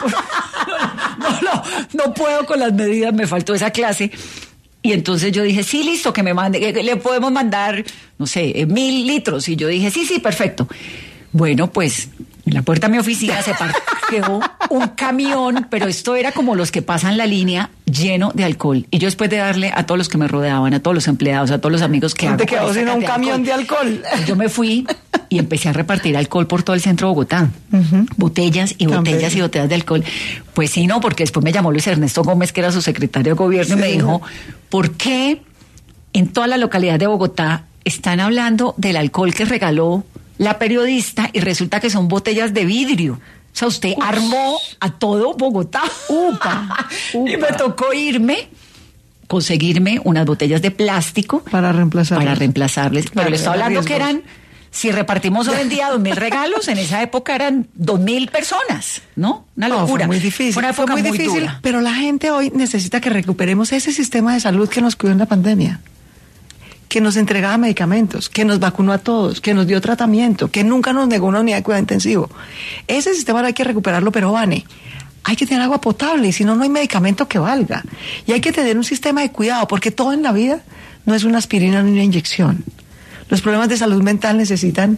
No, no, no puedo con las medidas, me faltó esa clase. Y entonces yo dije, sí, listo, que me mande, que le podemos mandar, no sé, mil litros. Y yo dije, sí, sí, perfecto. Bueno, pues en la puerta de mi oficina se parqueó un camión, pero esto era como los que pasan la línea, lleno de alcohol. Y yo después de darle a todos los que me rodeaban, a todos los empleados, a todos los amigos que... ¿Dónde quedó sino un camión de alcohol? Yo me fui y empecé a repartir alcohol por todo el centro de Bogotá. Uh-huh. Botellas y botellas También. y botellas de alcohol. Pues sí, no, porque después me llamó Luis Ernesto Gómez, que era su secretario de gobierno, sí, y me dijo, ¿por qué en toda la localidad de Bogotá están hablando del alcohol que regaló la periodista y resulta que son botellas de vidrio? O sea, usted Ups. armó a todo Bogotá. Upa, upa. Y me tocó irme, conseguirme unas botellas de plástico. Para reemplazarles. Para reemplazarles. Claro, pero le estoy hablando riesgos. que eran, si repartimos hoy en día dos mil regalos, en esa época eran dos mil personas, ¿no? Una locura. No, fue muy difícil. Fue una época fue muy, muy difícil, dura. Pero la gente hoy necesita que recuperemos ese sistema de salud que nos cuidó en la pandemia, que nos entregaba medicamentos, que nos vacunó a todos, que nos dio tratamiento, que nunca nos negó una unidad de cuidado intensivo. Ese sistema ahora hay que recuperarlo, pero Vane, hay que tener agua potable, y si no, no hay medicamento que valga. Y hay que tener un sistema de cuidado, porque todo en la vida no es una aspirina ni una inyección. Los problemas de salud mental necesitan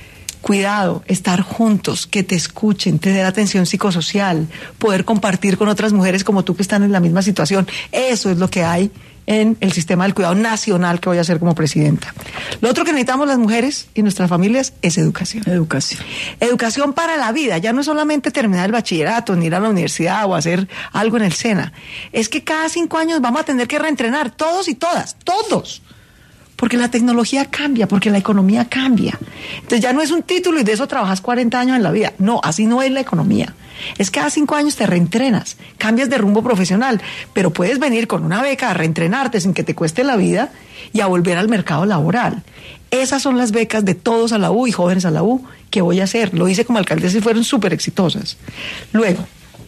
cuidado, estar juntos, que te escuchen, tener atención psicosocial, poder compartir con otras mujeres como tú que están en la misma situación. Eso es lo que hay en el sistema del cuidado nacional que voy a hacer como presidenta. Lo otro que necesitamos las mujeres y nuestras familias es educación. Educación. Educación para la vida. Ya no es solamente terminar el bachillerato, ni ir a la universidad o hacer algo en el SENA. Es que cada cinco años vamos a tener que reentrenar, todos y todas, todos. Porque la tecnología cambia, porque la economía cambia. Entonces ya no es un título y de eso trabajas cuarenta años en la vida. No, así no es la economía. Es cada cinco años te reentrenas, cambias de rumbo profesional, pero puedes venir con una beca a reentrenarte sin que te cueste la vida y a volver al mercado laboral. Esas son las becas de todos a la U y jóvenes a la U que voy a hacer. Lo hice como alcaldesa y fueron súper exitosas. Luego,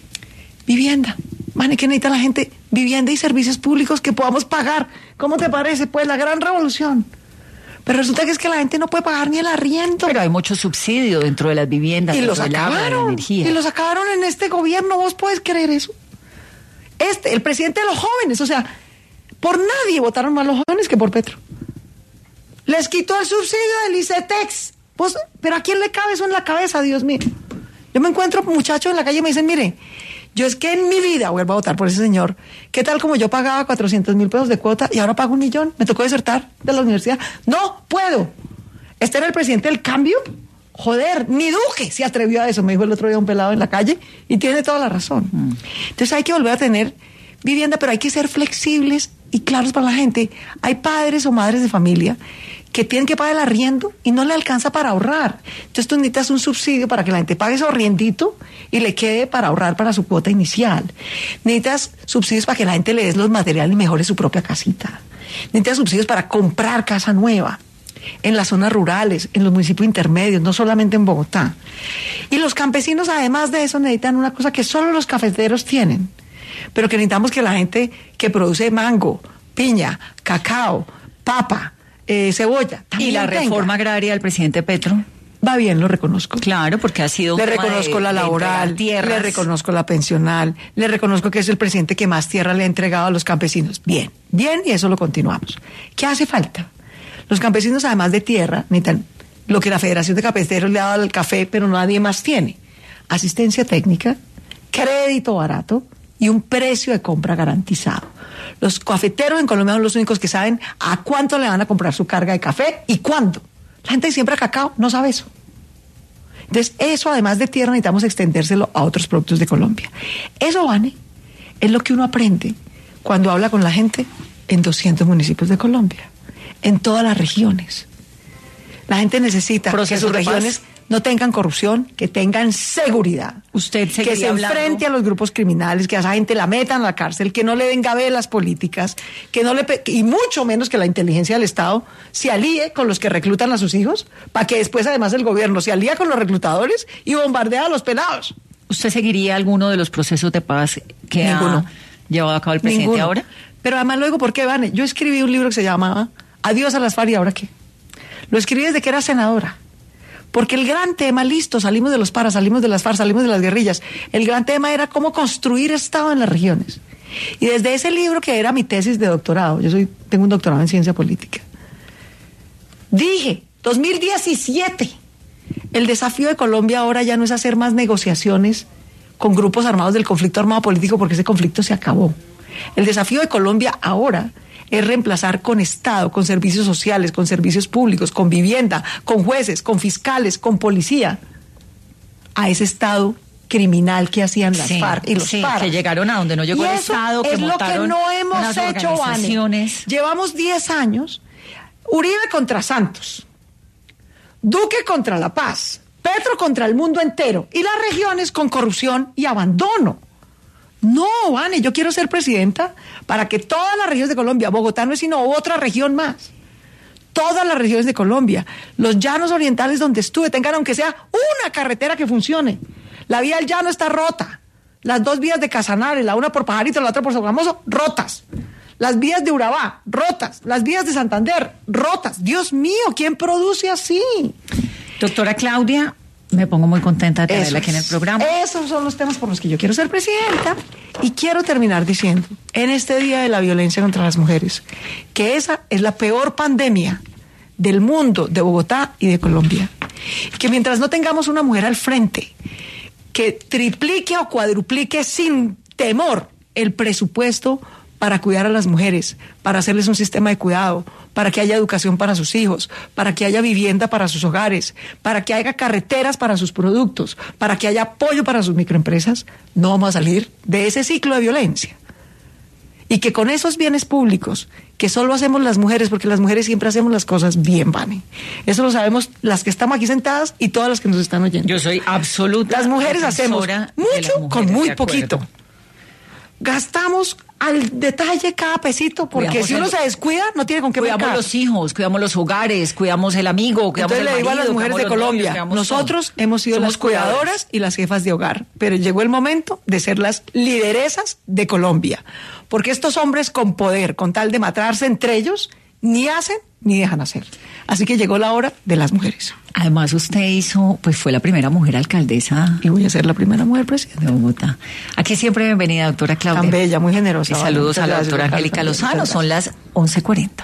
vivienda. Vale, ¿qué necesita la gente? Vivienda y servicios públicos que podamos pagar. ¿Cómo te parece? Pues la gran revolución. Pero resulta que es que la gente no puede pagar ni el arriendo. Pero hay mucho subsidio dentro de las viviendas. Y los acabaron. Y los acabaron en este gobierno. ¿Vos puedes creer eso? Este, el presidente de los jóvenes. O sea, por nadie votaron más los jóvenes que por Petro. Les quitó el subsidio del ICETEX. ¿Vos? Pero ¿a quién le cabe eso en la cabeza, Dios mío? Yo me encuentro muchachos en la calle y me dicen, mire, yo es que en mi vida vuelvo a votar por ese señor. ¿Qué tal como yo pagaba cuatrocientos mil pesos de cuota y ahora pago un millón? Me tocó desertar de la universidad. No puedo. ¿Este era el presidente del cambio? Joder, ni Duque se atrevió a eso, me dijo el otro día un pelado en la calle, y tiene toda la razón. Mm. Entonces hay que volver a tener vivienda, pero hay que ser flexibles y claros para la gente. Hay padres o madres de familia que tienen que pagar el arriendo y no le alcanza para ahorrar. Entonces tú necesitas un subsidio para que la gente pague su arriendito y le quede para ahorrar para su cuota inicial. Necesitas subsidios para que la gente le des los materiales y mejore su propia casita. Necesitas subsidios para comprar casa nueva en las zonas rurales, en los municipios intermedios, no solamente en Bogotá. Y los campesinos, además de eso, necesitan una cosa que solo los cafeteros tienen, pero que necesitamos que la gente que produce mango, piña, cacao, papa, Eh, cebolla. ¿Y la tenga. reforma agraria del presidente Petro? Va bien, lo reconozco. Claro, porque ha sido... Le reconozco de, la laboral, le reconozco la pensional, le reconozco que es el presidente que más tierra le ha entregado a los campesinos. Bien, bien, y eso lo continuamos. ¿Qué hace falta? Los campesinos, además de tierra, necesitan lo que la Federación de Cafeteros le ha dado al café, pero nadie más tiene. Asistencia técnica, crédito barato y un precio de compra garantizado. Los cafeteros en Colombia son los únicos que saben a cuánto le van a comprar su carga de café y cuándo. La gente que siembra cacao no sabe eso. Entonces, eso además de tierra necesitamos extendérselo a otros productos de Colombia. Eso, Vane, es lo que uno aprende cuando habla con la gente en doscientos municipios de Colombia, en todas las regiones. La gente necesita que sus regiones no tengan corrupción, que tengan seguridad. Usted que se hablando... enfrente a los grupos criminales, que a esa gente la metan a la cárcel, que no le den gabelas políticas, que no le y mucho menos que la inteligencia del Estado se alíe con los que reclutan a sus hijos, para que después además el gobierno se alíe con los reclutadores y bombardea a los pelados. ¿Usted seguiría alguno de los procesos de paz que Ninguno. ha llevado a cabo el presidente Ninguno. ahora? Pero además luego, ¿por qué, Vane? Yo escribí un libro que se llamaba Adiós a las FARC, ¿y ahora qué? Lo escribí desde que era senadora. Porque el gran tema, listo, salimos de los paras, salimos de las FARC, salimos de las guerrillas. El gran tema era cómo construir Estado en las regiones. Y desde ese libro, que era mi tesis de doctorado, yo soy tengo un doctorado en ciencia política, dije, dos mil diecisiete, el desafío de Colombia ahora ya no es hacer más negociaciones con grupos armados del conflicto armado político, porque ese conflicto se acabó. El desafío de Colombia ahora es reemplazar con Estado, con servicios sociales, con servicios públicos, con vivienda, con jueces, con fiscales, con policía, a ese Estado criminal que hacían las sí, FARC y los sí, paras. Que llegaron a donde no llegó y el eso Estado, que es lo que no hemos hecho, Vane. Llevamos diez años, Uribe contra Santos, Duque contra La Paz, Petro contra el mundo entero, y las regiones con corrupción y abandono. No, Vane, yo quiero ser presidenta para que todas las regiones de Colombia, Bogotá no es sino otra región más, todas las regiones de Colombia, los llanos orientales donde estuve, tengan aunque sea una carretera que funcione. La vía del llano está rota, las dos vías de Casanare, la una por Pajarito, la otra por Sogamoso, rotas. Las vías de Urabá, rotas. Las vías de Santander, rotas. Dios mío, ¿quién produce así? Doctora Claudia, me pongo muy contenta de tenerla aquí en el programa. Esos son los temas por los que yo quiero ser presidenta. Y quiero terminar diciendo, en este Día de la Violencia contra las Mujeres, que esa es la peor pandemia del mundo, de Bogotá y de Colombia. Que mientras no tengamos una mujer al frente que triplique o cuadruplique sin temor el presupuesto para cuidar a las mujeres, para hacerles un sistema de cuidado, para que haya educación para sus hijos, para que haya vivienda para sus hogares, para que haya carreteras para sus productos, para que haya apoyo para sus microempresas, no vamos a salir de ese ciclo de violencia. Y que con esos bienes públicos, que solo hacemos las mujeres, porque las mujeres siempre hacemos las cosas bien, Vane. Eso lo sabemos las que estamos aquí sentadas y todas las que nos están oyendo. Yo soy absoluta. Las mujeres hacemos mucho con muy poquito. Gastamos al detalle cada pesito, porque cuidamos si uno el... se descuida, no tiene con qué cuidamos mercar. Los hijos, cuidamos los hogares, cuidamos el amigo, cuidamos Entonces, el marido. Entonces le digo a las mujeres de Colombia, novios, nosotros todo. hemos sido Somos las cuidadoras cuidadoras y las jefas de hogar, pero llegó el momento de ser las lideresas de Colombia, porque estos hombres con poder, con tal de matarse entre ellos, ni hacen ni dejan hacer. Así que llegó la hora de las mujeres. Además, usted hizo, pues fue la primera mujer alcaldesa. Y voy a ser la primera mujer presidenta de Bogotá. Aquí siempre bienvenida, doctora Claudia. Tan bella, muy generosa. Y saludos a la doctora Angélica Lozano. Son las once cuarenta.